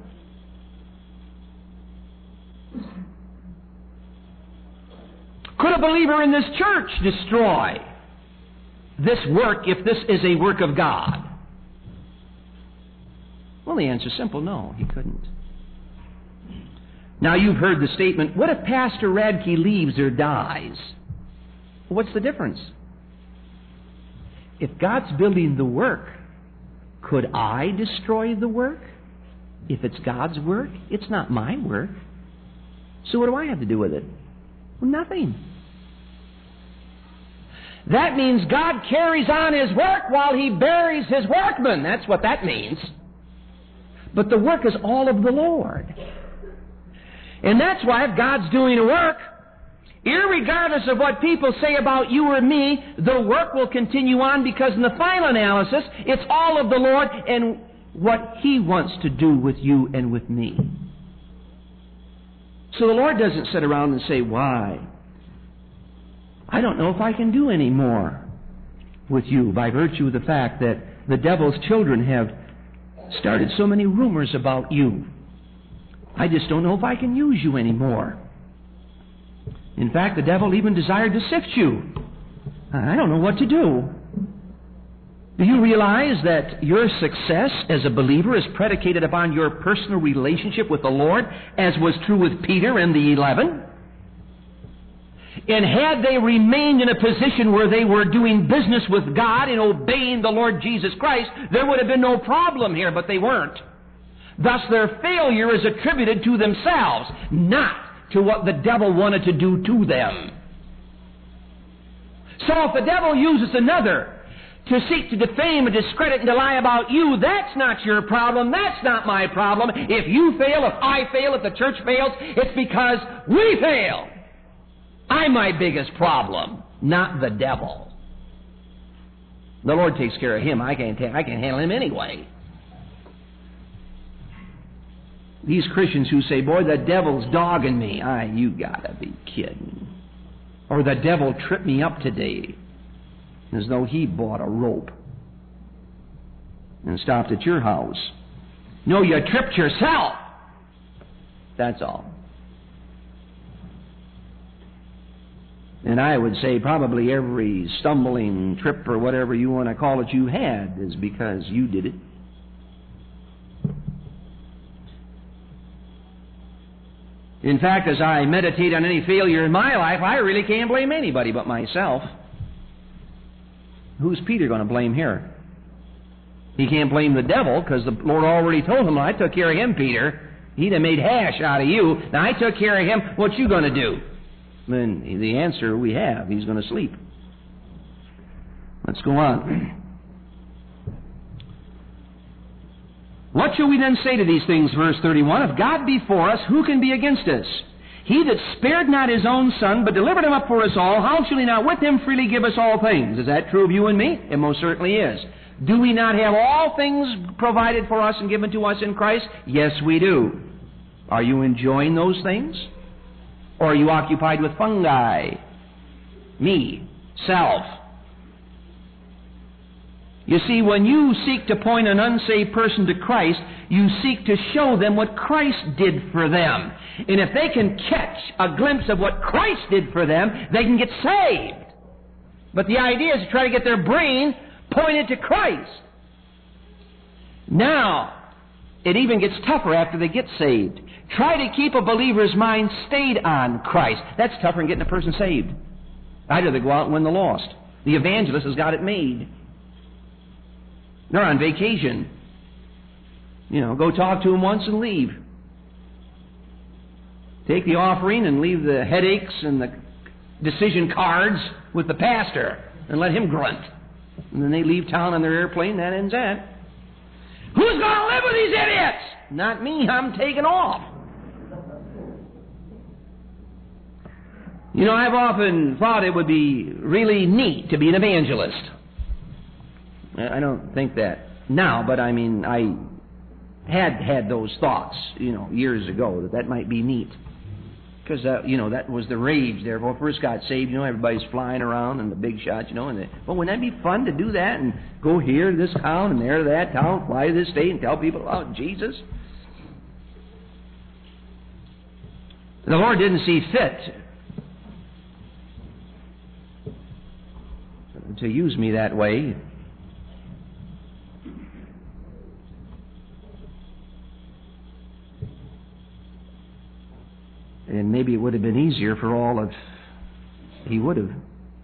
Could a believer in this church destroy this work if this is a work of God? Well, the answer is simple, no, he couldn't. Now, you've heard the statement, what if Pastor Radke leaves or dies? What's the difference? If God's building the work, could I destroy the work? If it's God's work, it's not my work. So what do I have to do with it? Well, nothing. That means God carries on His work while He buries His workmen. That's what that means. But the work is all of the Lord. And that's why if God's doing a work, irregardless of what people say about you or me, the work will continue on, because in the final analysis, it's all of the Lord and what He wants to do with you and with me. So the Lord doesn't sit around and say, why? I don't know if I can do any more with you, by virtue of the fact that the devil's children have started so many rumors about you. I just don't know if I can use you anymore. In fact, the devil even desired to sift you. I don't know what to do. Do you realize that your success as a believer is predicated upon your personal relationship with the Lord, as was true with Peter and the eleven? And had they remained in a position where they were doing business with God and obeying the Lord Jesus Christ, there would have been no problem here, but they weren't. Thus, their failure is attributed to themselves, not to what the devil wanted to do to them. So if the devil uses another to seek to defame and discredit and to lie about you, that's not your problem. That's not my problem. If you fail, if I fail, if the church fails, it's because we fail. I'm my biggest problem, not the devil. The Lord takes care of him. I can't, ta- I can't handle him anyway. These Christians who say, boy, the devil's dogging me. Ah, you gotta be kidding. Or the devil tripped me up today, as though he bought a rope and stopped at your house. No, you tripped yourself. That's all. And I would say probably every stumbling trip or whatever you want to call it you had is because you did it. In fact, as I meditate on any failure in my life, I really can't blame anybody but myself. Who's Peter going to blame here? He can't blame the devil because the Lord already told him, I took care of him, Peter. He'd have made hash out of you. Now I took care of him. What you going to do? Then the answer we have, he's going to sleep. Let's go on. What shall we then say to these things? Verse thirty-one, if God be for us, who can be against us? He that spared not his own Son, but delivered him up for us all, how shall he not with him freely give us all things? Is that true of you and me? It most certainly is. Do we not have all things provided for us and given to us in Christ? Yes, we do. Are you enjoying those things? Or are you occupied with fungi? Me, self. You see, when you seek to point an unsaved person to Christ, you seek to show them what Christ did for them. And if they can catch a glimpse of what Christ did for them, they can get saved. But the idea is to try to get their brain pointed to Christ. Now, it even gets tougher after they get saved. Try to keep a believer's mind stayed on Christ. That's tougher than getting a person saved. I'd rather go out and win the lost. The evangelist has got it made. They're on vacation. You know, go talk to them once and leave. Take the offering and leave the headaches and the decision cards with the pastor and let him grunt. And then they leave town on their airplane. That ends that. Who's going to live with these idiots? Not me. I'm taking off. You know, I've often thought it would be really neat to be an evangelist. I don't think that now, but I mean, I had had those thoughts, you know, years ago, that that might be neat. Because, uh, you know, that was the rage there. When I first got saved, you know, everybody's flying around and the big shots, you know, and they, well, wouldn't that be fun to do that and go here to this town and there to that town, fly to this state and tell people about Jesus? The Lord didn't see fit to use me that way. And maybe it would have been easier for all of he would have.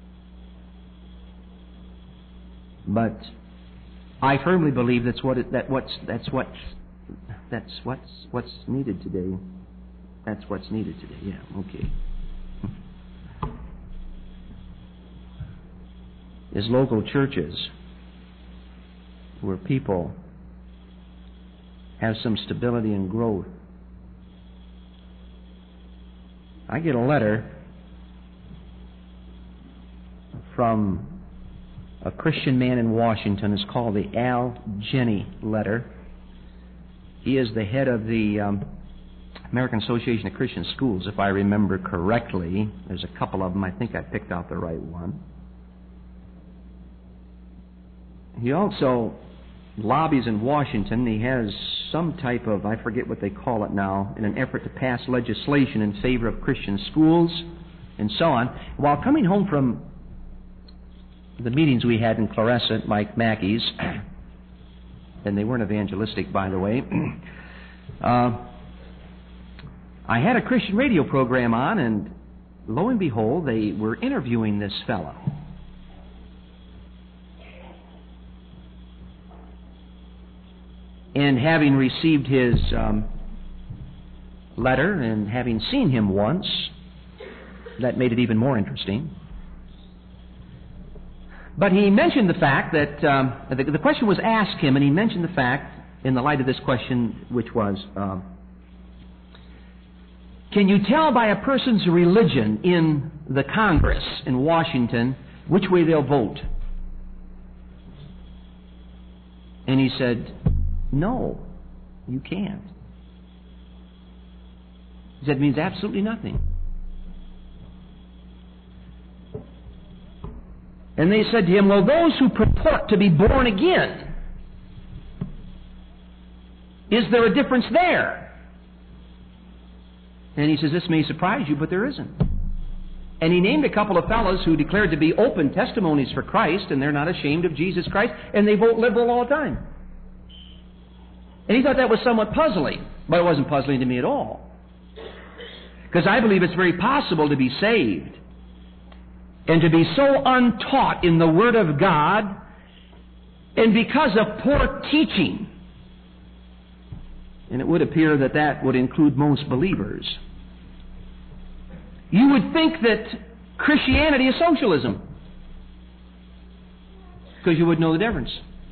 But I firmly believe that's what it, that what's that's what's that's what's what's needed today. That's what's needed today. Yeah, okay. Is local churches where people have some stability and growth. I get a letter from a Christian man in Washington. It's called the Al Jenny letter. He is the head of the um, American Association of Christian Schools, if I remember correctly. There's a couple of them. I think I picked out the right one. He also lobbies in Washington. He has some type of, I forget what they call it now, in an effort to pass legislation in favor of Christian schools and so on. While coming home from the meetings we had in Clarissa at Mike Mackey's, and they weren't evangelistic, by the way, uh, I had a Christian radio program on, and lo and behold, they were interviewing this fellow. And having received his um, letter and having seen him once, that made it even more interesting. But he mentioned the fact that um, the, the question was asked him, and he mentioned the fact, in the light of this question, which was, uh, can you tell by a person's religion in the Congress in Washington which way they'll vote? And he said, no, you can't. He said, it means absolutely nothing. And they said to him, well, those who purport to be born again, is there a difference there? And he says, this may surprise you, but there isn't. And he named a couple of fellows who declared to be open testimonies for Christ, and they're not ashamed of Jesus Christ, and they vote liberal all the time. And he thought that was somewhat puzzling, but it wasn't puzzling to me at all. Because I believe it's very possible to be saved and to be so untaught in the Word of God, and because of poor teaching, and it would appear that that would include most believers, you would think that Christianity is socialism, because you would know the difference.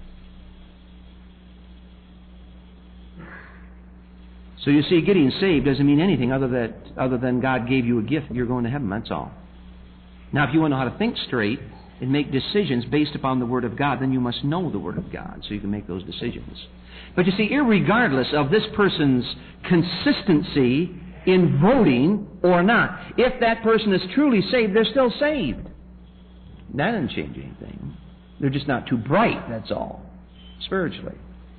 So you see, getting saved doesn't mean anything other that other than God gave you a gift and you're going to heaven, that's all. Now, if you want to know how to think straight and make decisions based upon the Word of God, then you must know the Word of God so you can make those decisions. But you see, irregardless of this person's consistency in voting or not, if that person is truly saved, they're still saved. That doesn't change anything. They're just not too bright, that's all, spiritually.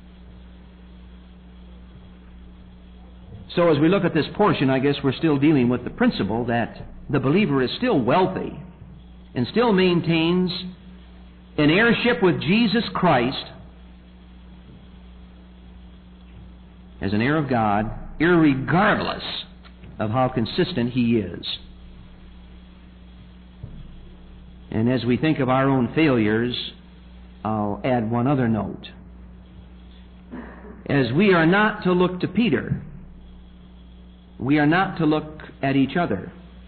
So as we look at this portion, I guess we're still dealing with the principle that the believer is still wealthy and still maintains an heirship with Jesus Christ as an heir of God, irregardless of how consistent he is. And as we think of our own failures, I'll add one other note. As we are not to look to Peter, we are not to look at each other,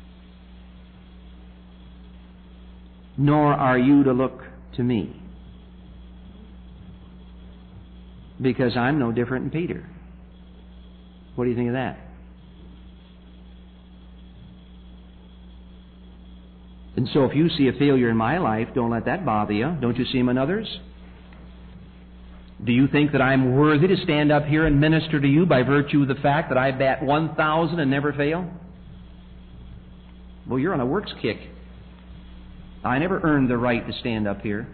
nor are you to look to me, because I'm no different than Peter. What do you think of that? And so if you see a failure in my life, don't let that bother you. Don't you see them in others? Do you think that I'm worthy to stand up here and minister to you by virtue of the fact that I bat one thousand and never fail? Well, you're on a works kick. I never earned the right to stand up here.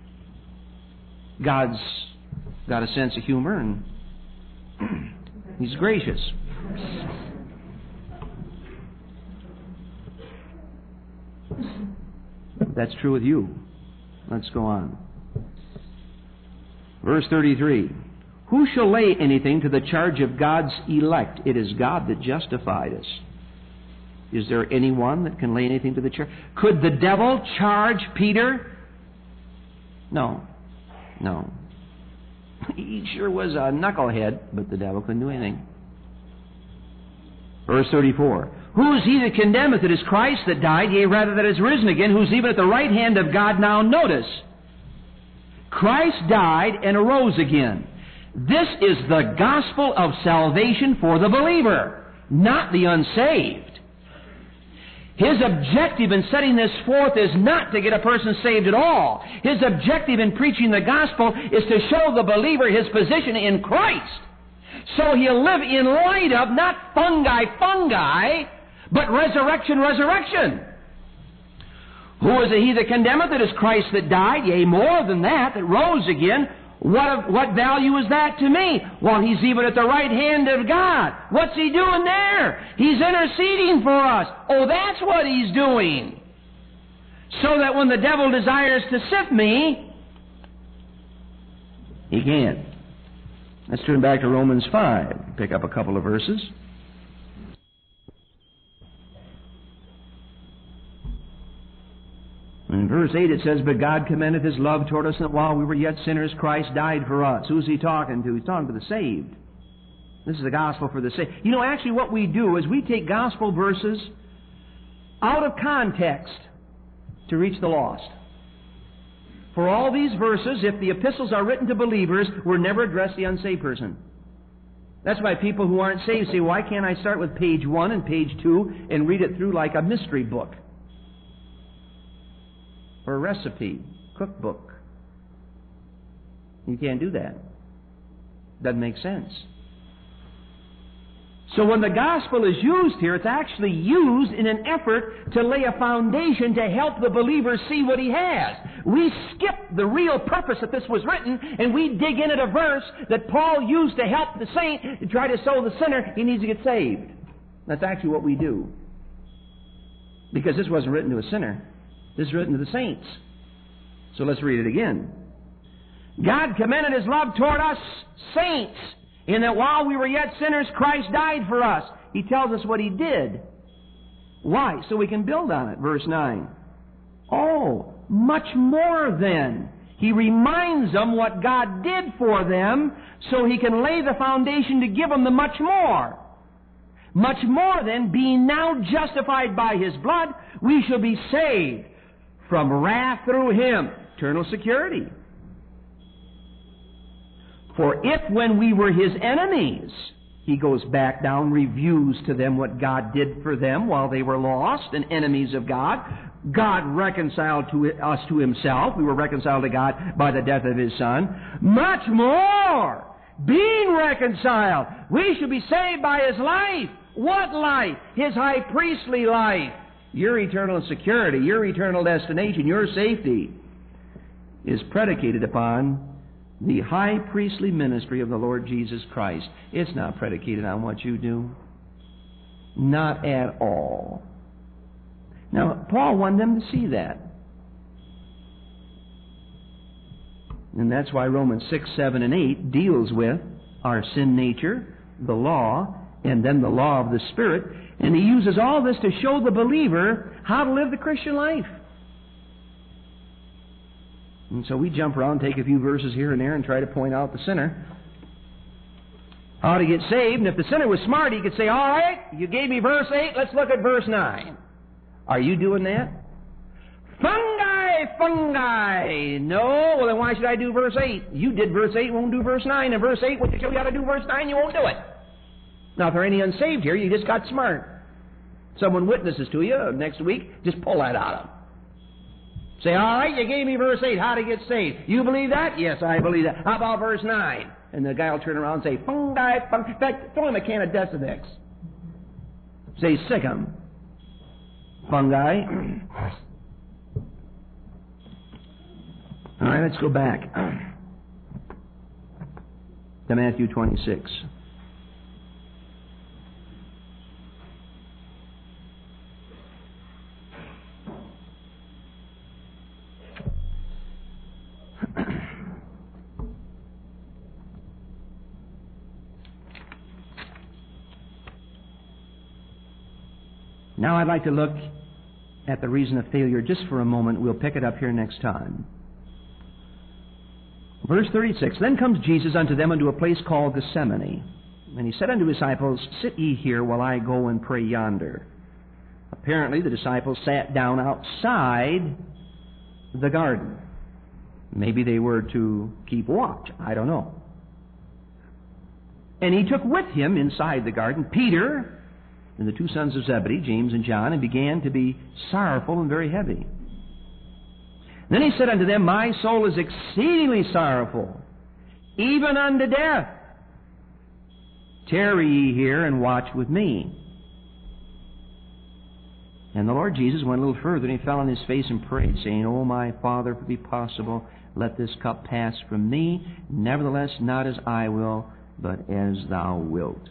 God's got a sense of humor, and He's gracious. That's true with you. Let's go on. Verse thirty-three. Who shall lay anything to the charge of God's elect? It is God that justified us. Is there anyone that can lay anything to the charge? Could the devil charge Peter? No. No. He sure was a knucklehead, but the devil couldn't do anything. Verse thirty-four. Who is he that condemneth? It is Christ that died, yea, rather that is risen again, who's even at the right hand of God now. Notice, Christ died and arose again. This is the gospel of salvation for the believer, not the unsaved. His objective in setting this forth is not to get a person saved at all. His objective in preaching the gospel is to show the believer his position in Christ. So he'll live in light of not fungi, fungi, but resurrection, resurrection. Who is it he that condemneth? It is Christ that died, yea, more than that, that rose again. What, what value is that to me? Well, He's even at the right hand of God. What's He doing there? He's interceding for us. Oh, that's what He's doing. So that when the devil desires to sift me, he can't. Let's turn back to Romans five. Pick up a couple of verses. In verse eight it says, "But God commendeth His love toward us, that while we were yet sinners, Christ died for us." Who's He talking to? He's talking to the saved. This is the gospel for the saved. You know, actually what we do is we take gospel verses out of context to reach the lost. For all these verses, if the epistles are written to believers, were never addressed to the unsaved person. That's why people who aren't saved say, "Why can't I start with page one and page two and read it through like a mystery book? Or a recipe, cookbook." You can't do that. Doesn't make sense. So when the gospel is used here, it's actually used in an effort to lay a foundation to help the believer see what he has. We skip the real purpose that this was written, and we dig in at a verse that Paul used to help the saint to try to show the sinner he needs to get saved. That's actually what we do. Because this wasn't written to a sinner. This is written to the saints. So let's read it again. "God commended His love toward us, saints, in that while we were yet sinners, Christ died for us." He tells us what He did. Why? So we can build on it. Verse nine. "Oh, much more then." He reminds them what God did for them so He can lay the foundation to give them the much more. "Much more then, being now justified by His blood, we shall be saved from wrath through Him." Eternal security. "For if when we were His enemies," he goes back down, reviews to them what God did for them while they were lost and enemies of God, God reconciled to us to Himself. We were reconciled to God by the death of His Son. "Much more, being reconciled, we shall be saved by His life." What life? His high priestly life. Your eternal security, your eternal destination, your safety is predicated upon the high priestly ministry of the Lord Jesus Christ. It's not predicated on what you do. Not at all. Now, Paul wanted them to see that. And that's why Romans six, seven, and eight deals with our sin nature, the law, and then the law of the Spirit. And he uses all this to show the believer how to live the Christian life. And so we jump around, take a few verses here and there, and try to point out the sinner how to get saved. And if the sinner was smart, he could say, "All right, you gave me verse eight, let's look at verse nine. Are you doing that? Fungi, fungi. No, well then why should I do verse eight? You did verse eight, won't do verse nine. And verse eight, when you show you how to do verse nine, you won't do it. Now, if there are any unsaved here, you just got smart. Someone witnesses to you next week, just pull that out of them. Say, "All right, you gave me verse eight, how to get saved. You believe that?" "Yes, I believe that." "How about verse nine? And the guy will turn around and say, "Fungi, fungi." In fact, throw him a can of Decimix. Say, "Sick him." Fungi. All right, let's go back to Matthew twenty-six. Now I'd like to look at the reason of failure just for a moment. We'll pick it up here next time. Verse thirty-six, "Then comes Jesus unto them unto a place called Gethsemane. And He said unto His disciples, Sit ye here while I go and pray yonder." Apparently the disciples sat down outside the garden. Maybe they were to keep watch. I don't know. "And He took with Him inside the garden Peter and the two sons of Zebedee, James and John, and began to be sorrowful and very heavy. Then He said unto them, My soul is exceedingly sorrowful, even unto death. Tarry ye here and watch with me." And the Lord Jesus went a little further, and He fell on His face and prayed, saying, "O my Father, if it be possible, let this cup pass from me. Nevertheless, not as I will, but as Thou wilt."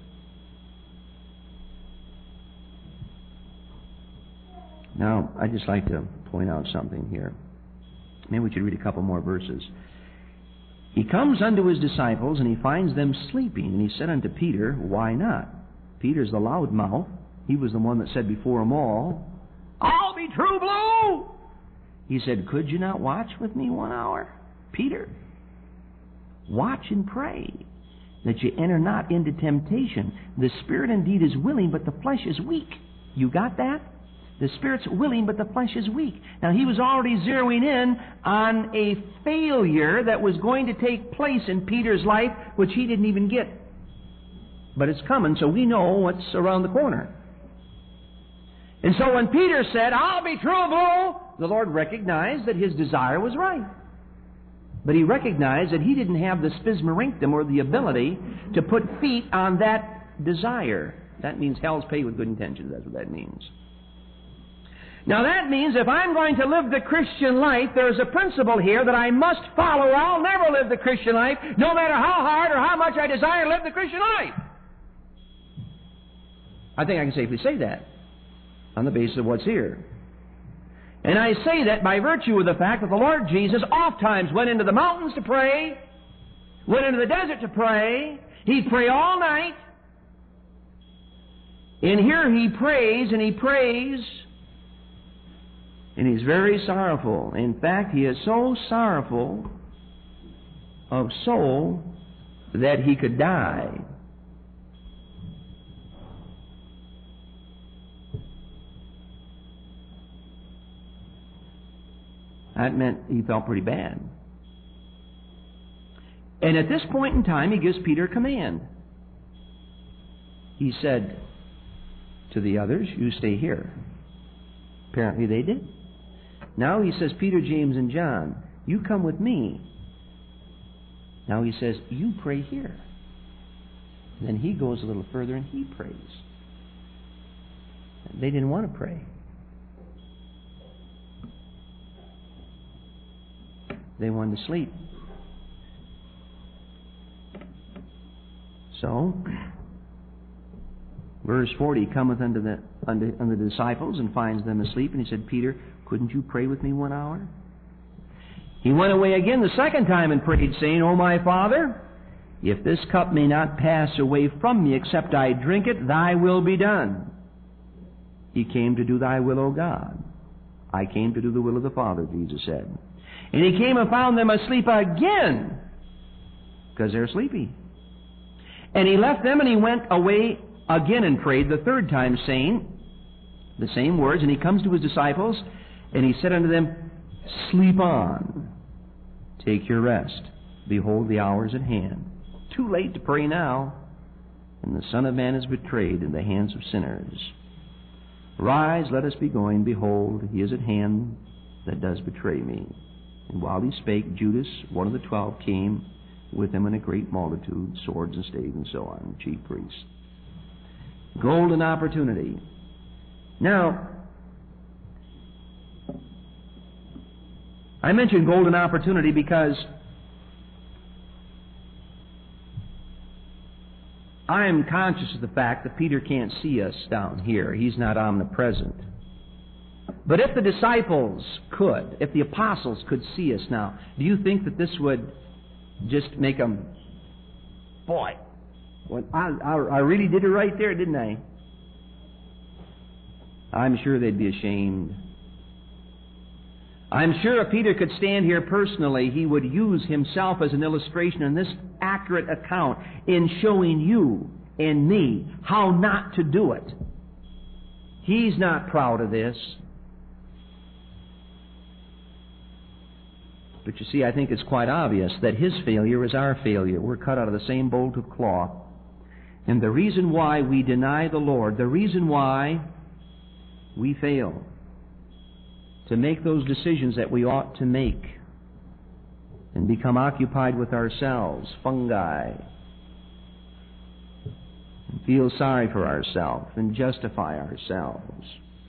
Now, I'd just like to point out something here. Maybe we should read a couple more verses. "He comes unto His disciples, and He finds them sleeping. And He said unto Peter, Why not?" Peter's the loud mouth. He was the one that said before them all, "I'll be true blue." He said, could you not watch with me one hour? Peter, watch and pray that you enter not into temptation. The spirit indeed is willing, but the flesh is weak. You got that? The spirit's willing, but the flesh is weak. Now, he was already zeroing in on a failure that was going to take place in Peter's life, which he didn't even get. But it's coming, so we know what's around the corner. And so when Peter said, I'll be truthful, the Lord recognized that his desire was right. But he recognized that he didn't have the spizmarinctum, or the ability to put feet on that desire. That means hell's paid with good intentions. That's what that means. Now that means if I'm going to live the Christian life, there's a principle here that I must follow, or I'll never live the Christian life, no matter how hard or how much I desire to live the Christian life. I think I can safely say that on the basis of what's here. And I say that by virtue of the fact that the Lord Jesus oft times went into the mountains to pray, went into the desert to pray. He'd pray all night. And here he prays and he prays, and he's very sorrowful. In fact, he is so sorrowful of soul that he could die. That meant he felt pretty bad. And at this point in time, he gives Peter a command. He said to the others, you stay here. Apparently they did. Now he says, Peter, James, and John, you come with me. Now he says, you pray here. Then he goes a little further and he prays. They didn't want to pray. They wanted to sleep. So, verse forty, he cometh unto the, unto, unto the disciples and finds them asleep. And he said, Peter, couldn't you pray with me one hour? He went away again the second time and prayed, saying, O my Father, if this cup may not pass away from me except I drink it, thy will be done. He came to do thy will, O God. I came to do the will of the Father, Jesus said. And he came and found them asleep again, because they're sleepy. And he left them and he went away again and prayed the third time, saying the same words. And he comes to his disciples, and he said unto them, sleep on, take your rest. Behold, the hour is at hand. Too late to pray now, and the Son of Man is betrayed in the hands of sinners. Rise, let us be going. Behold, he is at hand that does betray me. And while he spake, Judas, one of the twelve, came with him in a great multitude, swords and staves and so on, chief priests. Golden opportunity. Now, I mention golden opportunity because I am conscious of the fact that Peter can't see us down here. He's not omnipresent. But if the disciples could, if the apostles could see us now, do you think that this would just make them, boy, well, I, I, I really did it right there, didn't I? I'm sure they'd be ashamed. I'm sure if Peter could stand here personally, he would use himself as an illustration in this accurate account in showing you and me how not to do it. He's not proud of this. But you see, I think it's quite obvious that his failure is our failure. We're cut out of the same bolt of cloth. And the reason why we deny the Lord, the reason why we fail to make those decisions that we ought to make and become occupied with ourselves, fungi, and feel sorry for ourselves and justify ourselves,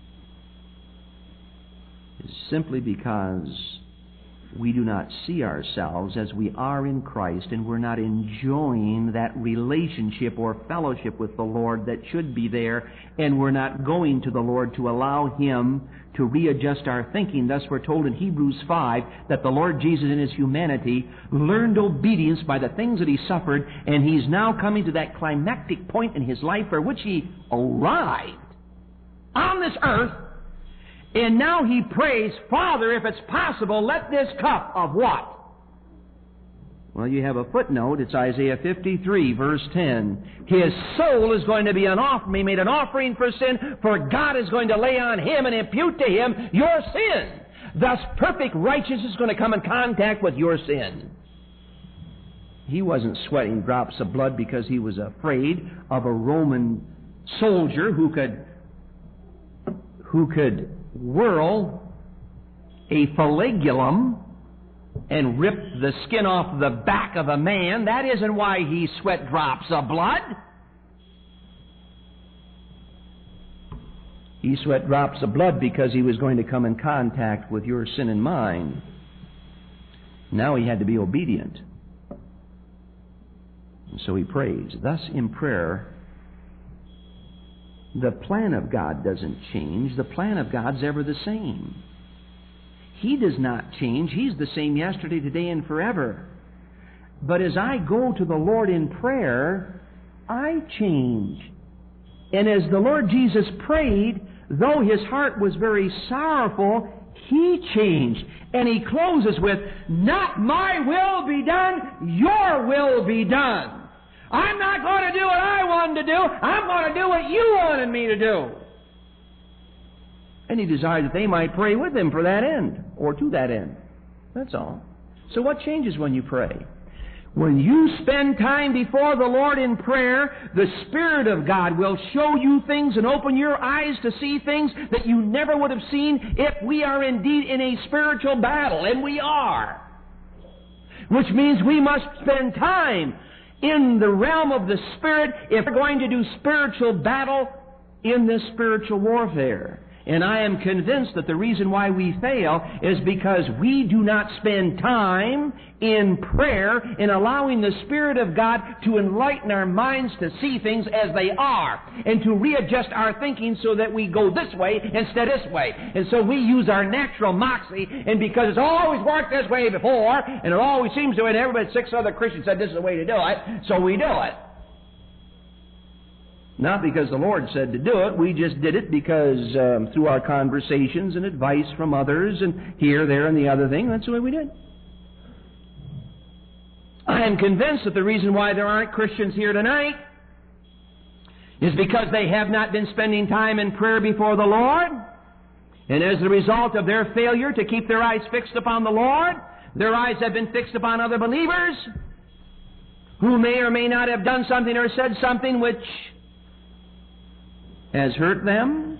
is simply because we do not see ourselves as we are in Christ, and we're not enjoying that relationship or fellowship with the Lord that should be there, and we're not going to the Lord to allow Him to readjust our thinking. Thus we're told in Hebrews five that the Lord Jesus in His humanity learned obedience by the things that He suffered, and He's now coming to that climactic point in His life for which He arrived on this earth. And now he prays, Father, if it's possible, let this cup of what? Well, you have a footnote. It's Isaiah fifty-three, verse ten. His soul is going to be an offering. He made an offering for sin, for God is going to lay on him and impute to him your sin. Thus, perfect righteousness is going to come in contact with your sin. He wasn't sweating drops of blood because he was afraid of a Roman soldier who could, who could whirl a flagellum and rip the skin off the back of a man. That isn't why he sweat drops of blood. He sweat drops of blood because he was going to come in contact with your sin and mine. Now he had to be obedient. And so he prays. Thus, in prayer, the plan of God doesn't change. The plan of God's ever the same. He does not change. He's the same yesterday, today, and forever. But as I go to the Lord in prayer, I change. And as the Lord Jesus prayed, though his heart was very sorrowful, he changed. And he closes with, not my will be done, your will be done. I'm not going to do what I wanted to do. I'm going to do what you wanted me to do. And he desired that they might pray with him for that end, or to that end. That's all. So what changes when you pray? When you spend time before the Lord in prayer, the Spirit of God will show you things and open your eyes to see things that you never would have seen if we are indeed in a spiritual battle, and we are. Which means we must spend time in the realm of the Spirit if we're going to do spiritual battle in this spiritual warfare. And I am convinced that the reason why we fail is because we do not spend time in prayer in allowing the Spirit of God to enlighten our minds to see things as they are and to readjust our thinking so that we go this way instead of this way. And so we use our natural moxie, and because it's always worked this way before, and it always seems to, and everybody, six other Christians said this is the way to do it, so we do it. Not because the Lord said to do it. We just did it because um, through our conversations and advice from others and here, there, and the other thing, that's the way we did. I am convinced that the reason why there aren't Christians here tonight is because they have not been spending time in prayer before the Lord. And as a result of their failure to keep their eyes fixed upon the Lord, their eyes have been fixed upon other believers who may or may not have done something or said something which has hurt them,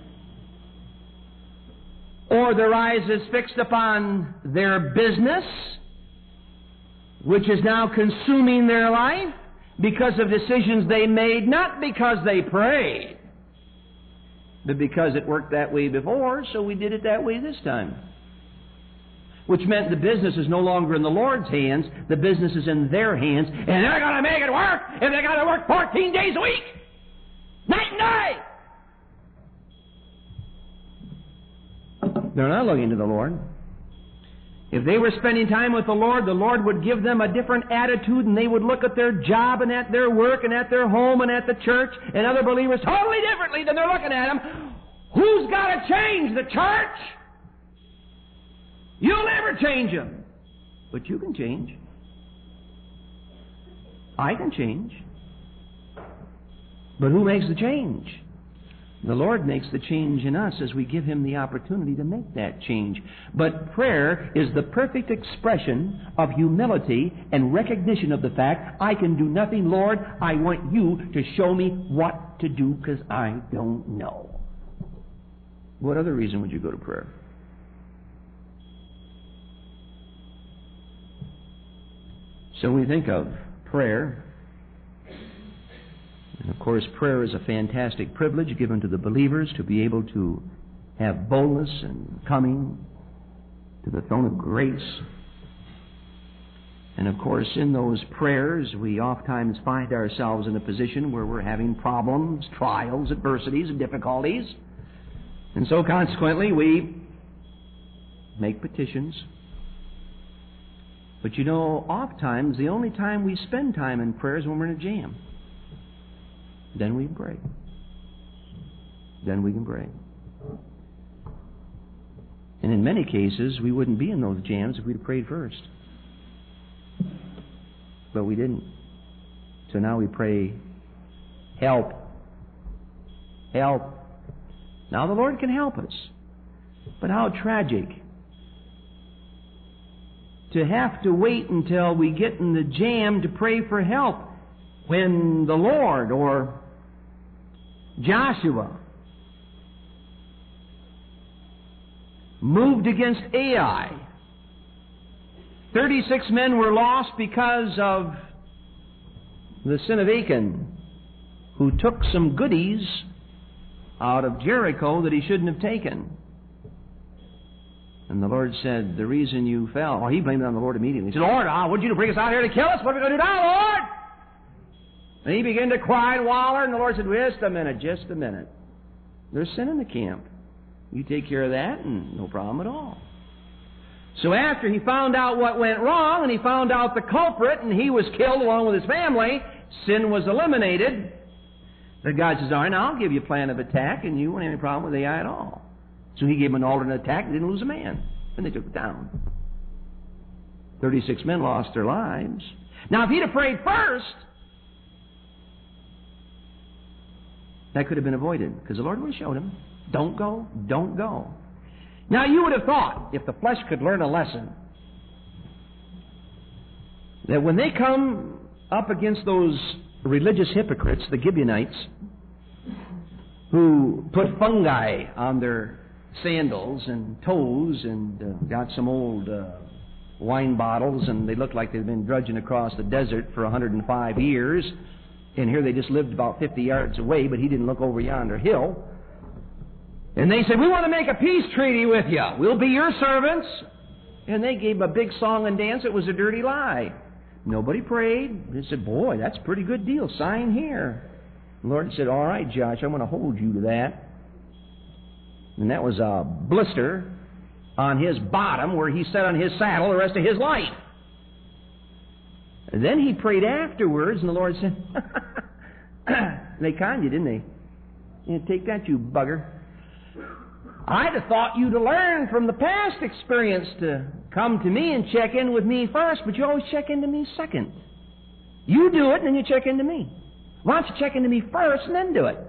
or their eyes is fixed upon their business, which is now consuming their life because of decisions they made, not because they prayed, but because it worked that way before, so we did it that way this time. Which meant the business is no longer in the Lord's hands, the business is in their hands, and they're going to make it work if they got to work fourteen days a week, night and day. They're not looking to the Lord. If they were spending time with the Lord, the Lord would give them a different attitude, and they would look at their job and at their work and at their home and at the church and other believers totally differently than they're looking at them. Who's got to change? The church? You'll never change them. But you can change. I can change. But who makes the change? The Lord makes the change in us as we give Him the opportunity to make that change. But prayer is the perfect expression of humility and recognition of the fact, I can do nothing, Lord. I want You to show me what to do because I don't know. What other reason would you go to prayer? So when we think of prayer, and of course, prayer is a fantastic privilege given to the believers to be able to have boldness in coming to the throne of grace. And of course, in those prayers, we oftentimes find ourselves in a position where we're having problems, trials, adversities, and difficulties. And so consequently, we make petitions. But you know, oftentimes, the only time we spend time in prayer is when we're in a jam. Then we can pray. Then we can pray. And in many cases, we wouldn't be in those jams if we'd have prayed first. But we didn't. So now we pray, help. Help. Now the Lord can help us. But how tragic to have to wait until we get in the jam to pray for help when the Lord or Joshua moved against Ai. Thirty-six men were lost because of the sin of Achan, who took some goodies out of Jericho that he shouldn't have taken. And the Lord said, the reason you fell... Well, he blamed it on the Lord immediately. He said, Lord, I want you to bring us out here to kill us. What are we going to do now, Lord? And he began to cry and waller, and the Lord said, just a minute, just a minute. There's sin in the camp. You take care of that, and no problem at all. So after he found out what went wrong, and he found out the culprit, and he was killed along with his family, sin was eliminated. But God says, all right, now I'll give you a plan of attack, and you won't have any problem with Ai at all. So he gave him an alternate attack and didn't lose a man. And they took it down. Thirty-six men lost their lives. Now, if he'd have prayed first, that could have been avoided, because the Lord would have showed him, don't go, don't go. Now, you would have thought, if the flesh could learn a lesson, that when they come up against those religious hypocrites, the Gibeonites, who put fungi on their sandals and toes and uh, got some old uh, wine bottles, and they looked like they'd been drudging across the desert for one hundred five years, and here they just lived about fifty yards away, but he didn't look over yonder hill. And they said, we want to make a peace treaty with you. We'll be your servants. And they gave a big song and dance. It was a dirty lie. Nobody prayed. They said, boy, that's a pretty good deal. Sign here. The Lord said, all right, Josh, I'm going to hold you to that. And that was a blister on his bottom where he sat on his saddle the rest of his life. And then he prayed afterwards, and the Lord said, they conned you, didn't they? Yeah, take that, you bugger. I'd have thought you to learn from the past experience to come to me and check in with me first, but you always check into me second. You do it, and then you check into me. Why don't you check into me first and then do it?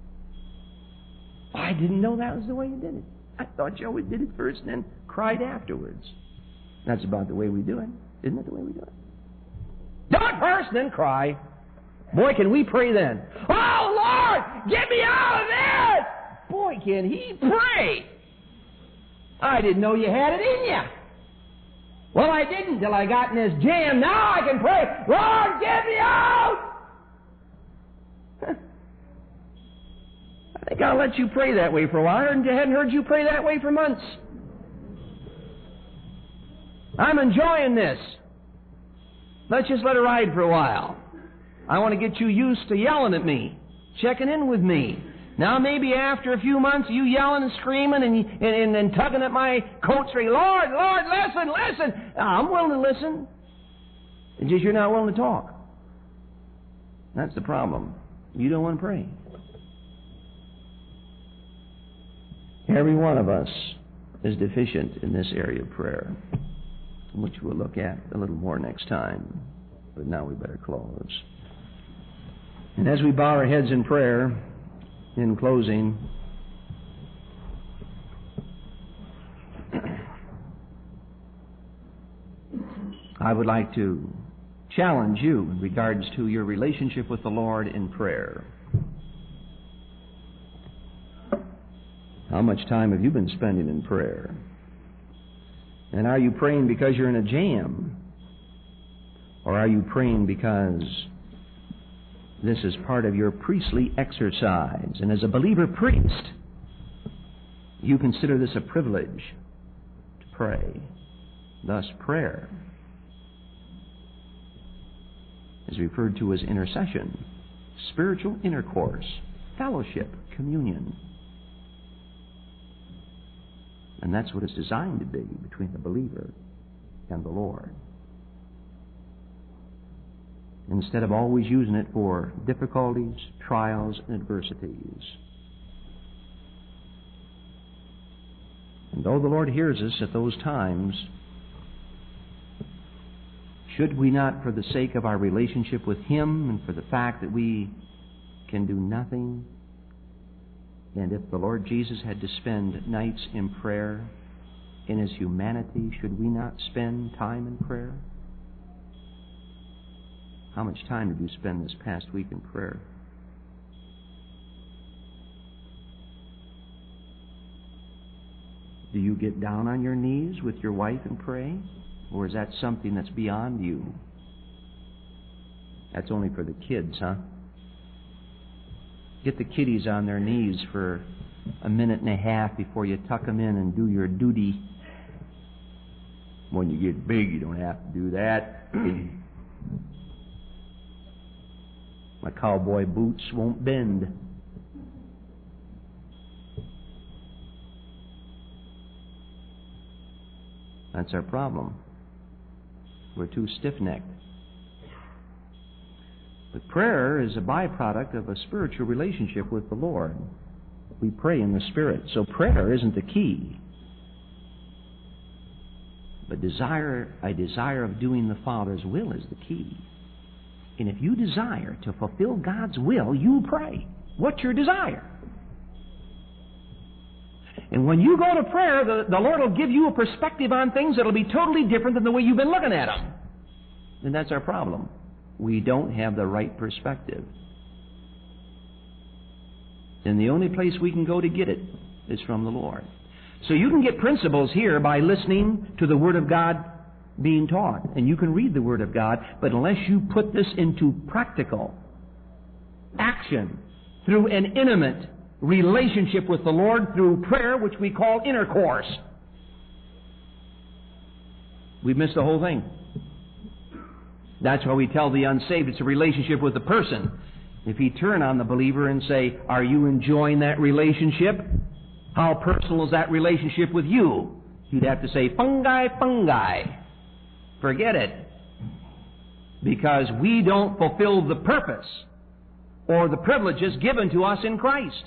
I didn't know that was the way you did it. I thought you always did it first and then cried afterwards. That's about the way we do it. Isn't that the way we do it? Do it first, then cry. Boy, can we pray then. Oh, Lord, get me out of this! Boy, can he pray. I didn't know you had it in you. Well, I didn't till I got in this jam. Now I can pray, Lord, get me out! I think I'll let you pray that way for a while. I hadn't heard you pray that way for months. I'm enjoying this. Let's just let it ride for a while. I want to get you used to yelling at me, checking in with me. Now maybe after a few months, you yelling and screaming and, and, and, and tugging at my coat, saying, Lord, Lord, listen, listen. I'm willing to listen. It's just you're not willing to talk. That's the problem. You don't want to pray. Every one of us is deficient in this area of prayer, which we'll look at a little more next time. But now we better close. And as we bow our heads in prayer, in closing, I would like to challenge you in regards to your relationship with the Lord in prayer. How much time have you been spending in prayer? And are you praying because you're in a jam? Or are you praying because this is part of your priestly exercise? And as a believer priest, you consider this a privilege to pray. Thus, prayer is referred to as intercession, spiritual intercourse, fellowship, communion. And that's what it's designed to be between the believer and the Lord. Instead of always using it for difficulties, trials, and adversities. And though the Lord hears us at those times, should we not, for the sake of our relationship with Him and for the fact that we can do nothing, and if the Lord Jesus had to spend nights in prayer in His humanity, should we not spend time in prayer? How much time did you spend this past week in prayer? Do you get down on your knees with your wife and pray? Or is that something that's beyond you? That's only for the kids, huh? Get the kiddies on their knees for a minute and a half before you tuck them in and do your duty. When you get big, you don't have to do that. My cowboy boots won't bend. That's our problem. We're too stiff-necked. But prayer is a byproduct of a spiritual relationship with the Lord. We pray in the Spirit. So prayer isn't the key. But desire, a desire of doing the Father's will is the key. And if you desire to fulfill God's will, you pray. What's your desire? And when you go to prayer, the, the Lord will give you a perspective on things that will be totally different than the way you've been looking at them. And that's our problem. We don't have the right perspective. And the only place we can go to get it is from the Lord. So you can get principles here by listening to the Word of God being taught. And you can read the Word of God, but unless you put this into practical action through an intimate relationship with the Lord through prayer, which we call intercourse, we've missed the whole thing. That's why we tell the unsaved it's a relationship with the person. If you turn on the believer and say, are you enjoying that relationship? How personal is that relationship with you? He'd have to say, fungi, fungi. Forget it. Because we don't fulfill the purpose or the privileges given to us in Christ.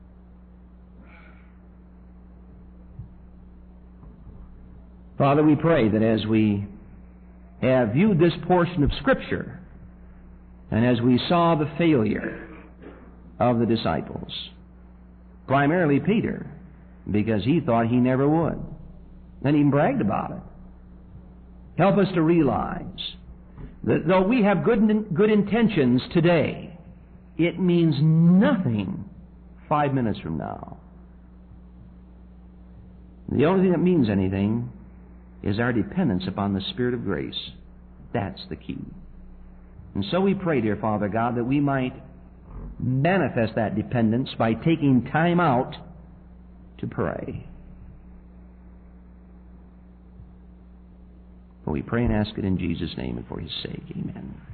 Father, we pray that as we have viewed this portion of Scripture, and as we saw the failure of the disciples, primarily Peter, because he thought he never would, and even bragged about it, help us to realize that though we have good, good intentions today, it means nothing five minutes from now. The only thing that means anything is our dependence upon the Spirit of grace. That's the key. And so we pray, dear Father God, that we might manifest that dependence by taking time out to pray. For we pray and ask it in Jesus' name and for His sake. Amen.